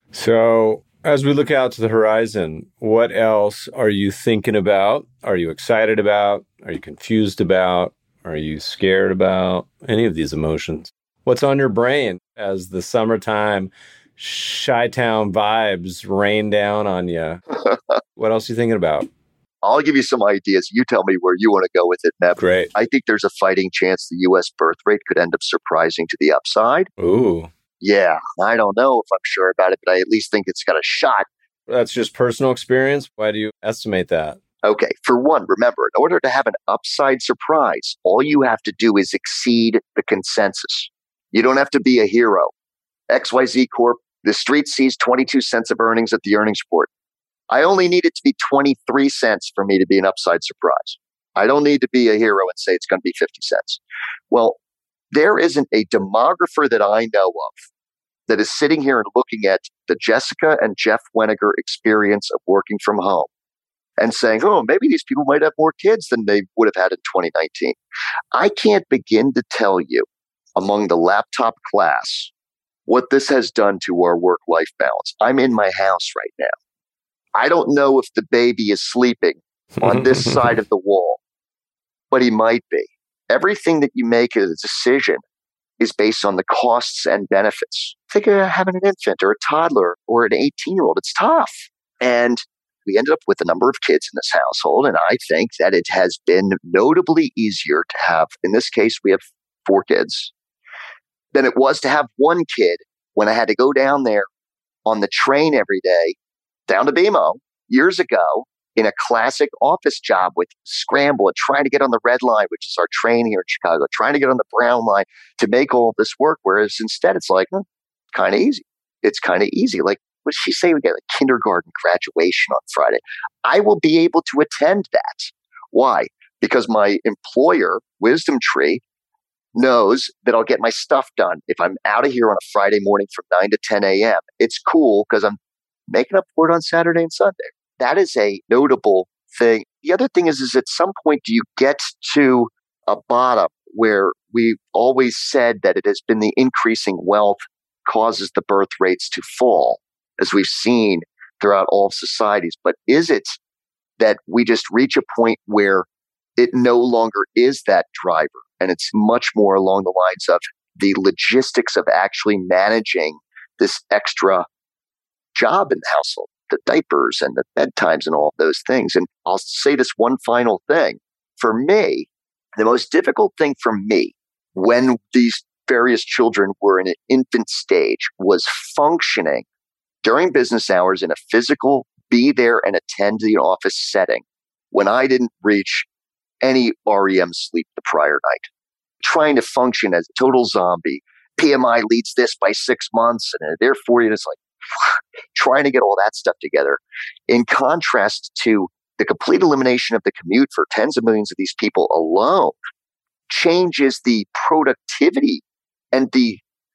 So as we look out to the horizon, what else are you thinking about? Are you excited about? Are you confused about? Are you scared about? Any of these emotions? What's on your brain as the summertime Chi-Town vibes rain down on you? What else are you thinking about? I'll give you some ideas. You tell me where you want to go with it, Meb. Great. I think there's a fighting chance the U.S. birth rate could end up surprising to the upside. Ooh. Yeah, I don't know if I'm sure about it, but I at least think it's got a shot. That's just personal experience? Why do you estimate that? Okay, for one, remember, in order to have an upside surprise, all you have to do is exceed the consensus. You don't have to be a hero. XYZ Corp, the street sees 22 cents of earnings at the earnings report. I only need it to be 23 cents for me to be an upside surprise. I don't need to be a hero and say it's going to be 50 cents. Well, there isn't a demographer that I know of that is sitting here and looking at the Jessica and Jeff Weniger experience of working from home and saying, oh, maybe these people might have more kids than they would have had in 2019. I can't begin to tell you among the laptop class what this has done to our work-life balance. I'm in my house right now. I don't know if the baby is sleeping on this side of the wall, but he might be. Everything that you make as a decision is based on the costs and benefits. Think of having an infant or a toddler or an 18-year-old. It's tough. And we ended up with a number of kids in this household, and I think that it has been notably easier to have, in this case, we have 4 kids, than it was to have 1 kid when I had to go down there on the train every day, down to BMO, years ago, in a classic office job with scramble and trying to get on the red line, which is our train here in Chicago, trying to get on the brown line to make all of this work, whereas instead it's like, kind of easy. It's kind of easy. Like, what did she say? We get a kindergarten graduation on Friday. I will be able to attend that. Why? Because my employer, Wisdom Tree, knows that I'll get my stuff done. If I'm out of here on a Friday morning from 9 to 10 a.m., it's cool because I'm making up for it on Saturday and Sunday. That is a notable thing. The other thing is at some point, do you get to a bottom where we've always said that it has been the increasing wealth causes the birth rates to fall, as we've seen throughout all societies. But is it that we just reach a point where it no longer is that driver and it's much more along the lines of the logistics of actually managing this extra job in the household, the diapers and the bedtimes and all those things? And I'll say this one final thing. For me, the most difficult thing for me when these various children were in an infant stage was functioning during business hours in a physical, be there and attend the office setting when I didn't reach any REM sleep the prior night. Trying to function as a total zombie. PMI leads this by 6 months and therefore it's like trying to get all that stuff together. In contrast to the complete elimination of the commute for tens of millions of these people alone changes the productivity and the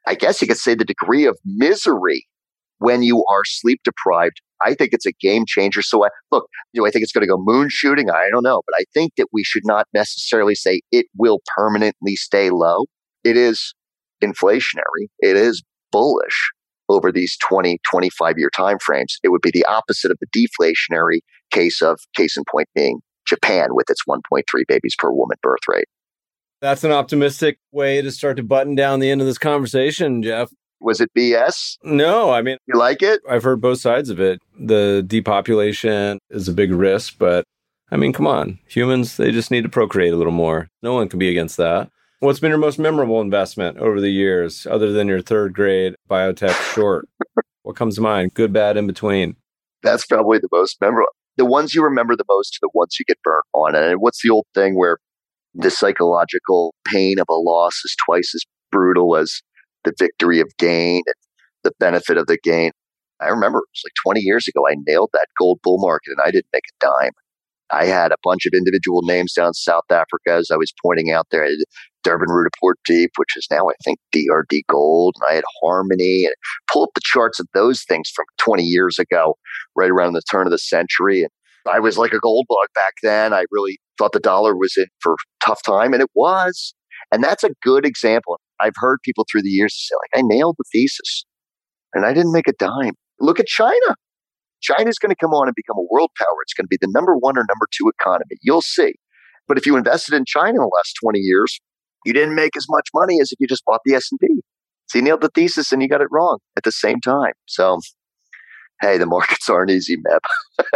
I guess you could say, the degree of misery when you are sleep deprived. I think it's a game changer. So do I think it's going to go moon shooting? I don't know. But I think that we should not necessarily say it will permanently stay low. It is inflationary. It is bullish over these 20, 25-year timeframes. It would be the opposite of the deflationary case in point being Japan with its 1.3 babies per woman birth rate. That's an optimistic way to start to button down the end of this conversation, Jeff. Was it BS? No, I mean, you like it? I've heard both sides of it. The depopulation is a big risk, but I mean, come on. Humans, they just need to procreate a little more. No one can be against that. What's been your most memorable investment over the years, other than your third grade biotech short? What comes to mind? Good, bad, in between? That's probably the most memorable. The ones you remember the most are the ones you get burnt on. And what's the old thing where the psychological pain of a loss is twice as brutal as the victory of gain and the benefit of the gain? I remember it was like 20 years ago, I nailed that gold bull market and I didn't make a dime. I had a bunch of individual names down South Africa, as I was pointing out there. Durban Rudaport Deep, which is now, I think, DRD Gold. And I had Harmony. And pull up the charts of those things from 20 years ago, right around the turn of the century. And I was like a gold bug back then. I really thought the dollar was in for a tough time, and it was. And that's a good example. I've heard people through the years say, like, I nailed the thesis, and I didn't make a dime. Look at China. China's going to come on and become a world power. It's going to be the number one or number two economy. You'll see. But if you invested in China in the last 20 years, you didn't make as much money as if you just bought the S&P. So you nailed the thesis and you got it wrong at the same time. So, hey, the markets aren't easy, Meb.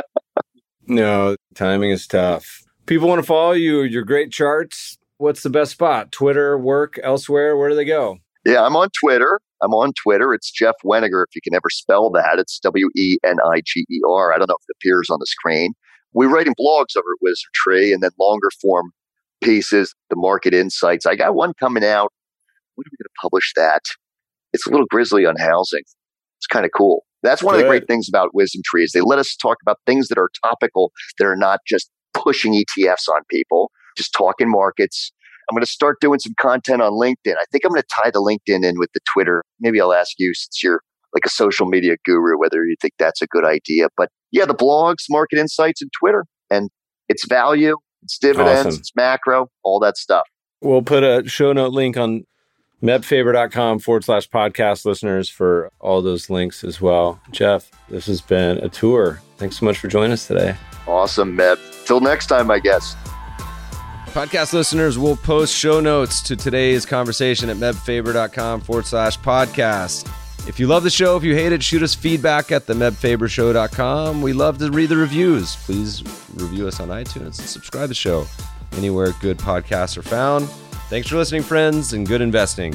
No, timing is tough. People want to follow you, your great charts. What's the best spot? Twitter, work, elsewhere? Where do they go? Yeah, I'm on Twitter. It's Jeff Weniger, if you can ever spell that. It's Weniger. I don't know if it appears on the screen. We're writing blogs over at WizardTree and then longer form pieces, the market insights. I got one coming out. When are we going to publish that? It's a little grisly on housing. It's kind of cool. That's one of the great things about WisdomTree is they let us talk about things that are topical, that are not just pushing ETFs on people, just talking markets. I'm going to start doing some content on LinkedIn. I think I'm going to tie the LinkedIn in with the Twitter. Maybe I'll ask you, since you're like a social media guru, whether you think that's a good idea. But yeah, the blogs, market insights, and Twitter. And it's value, it's dividends, awesome. It's macro, all that stuff. We'll put a show note link on mebfaber.com/podcast listeners for all those links as well. Jeff, this has been a tour. Thanks so much for joining us today. Awesome, Meb. Till next time, I guess. Podcast listeners will post show notes to today's conversation at mebfaber.com/podcast. If you love the show, if you hate it, shoot us feedback at themebfabershow.com. We love to read the reviews. Please review us on iTunes and subscribe to the show anywhere good podcasts are found. Thanks for listening, friends, and good investing.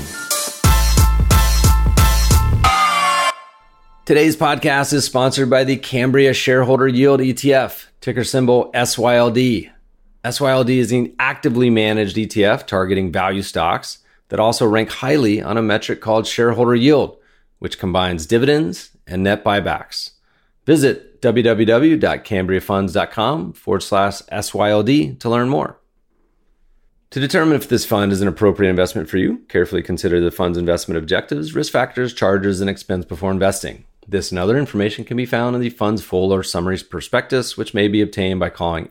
Today's podcast is sponsored by the Cambria Shareholder Yield ETF, ticker symbol SYLD. SYLD is an actively managed ETF targeting value stocks that also rank highly on a metric called shareholder yield, which combines dividends and net buybacks. Visit www.cambriafunds.com/SYLD to learn more. To determine if this fund is an appropriate investment for you, carefully consider the fund's investment objectives, risk factors, charges, and expense before investing. This and other information can be found in the fund's full or summary prospectus, which may be obtained by calling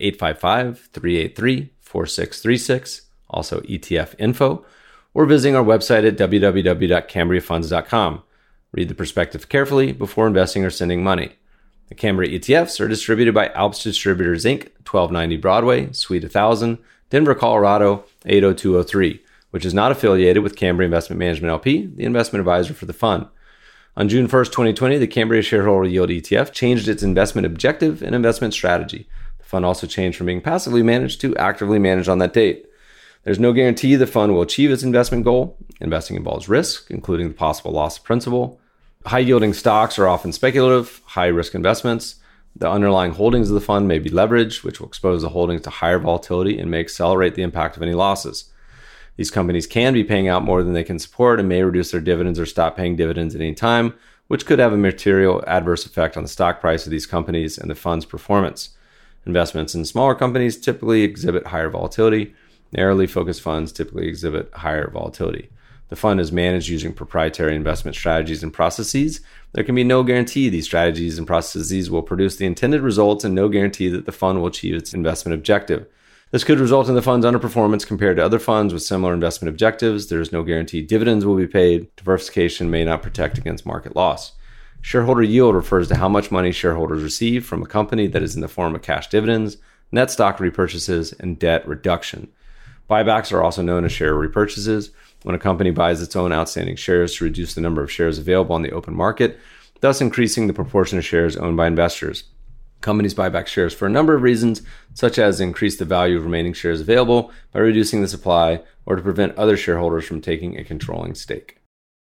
855-383-4636, also ETF info, or visiting our website at www.cambriafunds.com. Read the prospectus carefully before investing or sending money. The Cambria ETFs are distributed by Alps Distributors, Inc., 1290 Broadway, Suite 1000, Denver, Colorado, 80203, which is not affiliated with Cambria Investment Management LP, the investment advisor for the fund. On June 1st, 2020, the Cambria Shareholder Yield ETF changed its investment objective and investment strategy. The fund also changed from being passively managed to actively managed on that date. There's no guarantee the fund will achieve its investment goal. Investing involves risk, including the possible loss of principal. High-yielding stocks are often speculative, high-risk investments. The underlying holdings of the fund may be leveraged, which will expose the holdings to higher volatility and may accelerate the impact of any losses. These companies can be paying out more than they can support and may reduce their dividends or stop paying dividends at any time, which could have a material adverse effect on the stock price of these companies and the fund's performance. Investments in smaller companies typically exhibit higher volatility. Narrowly focused funds typically exhibit higher volatility. the fund is managed using proprietary investment strategies and processes, there can be no guarantee these strategies and processes will produce the intended results and no guarantee that the fund will achieve its investment objective. This could result in the fund's underperformance compared to other funds with similar investment objectives. There is no guarantee dividends will be paid. Diversification may not protect against market loss. Shareholder yield refers to how much money shareholders receive from a company that is in the form of cash dividends, net stock repurchases, and debt reduction. Buybacks are also known as share repurchases. When a company buys its own outstanding shares to reduce the number of shares available on the open market, thus increasing the proportion of shares owned by investors. Companies buy back shares for a number of reasons, such as increase the value of remaining shares available by reducing the supply or to prevent other shareholders from taking a controlling stake.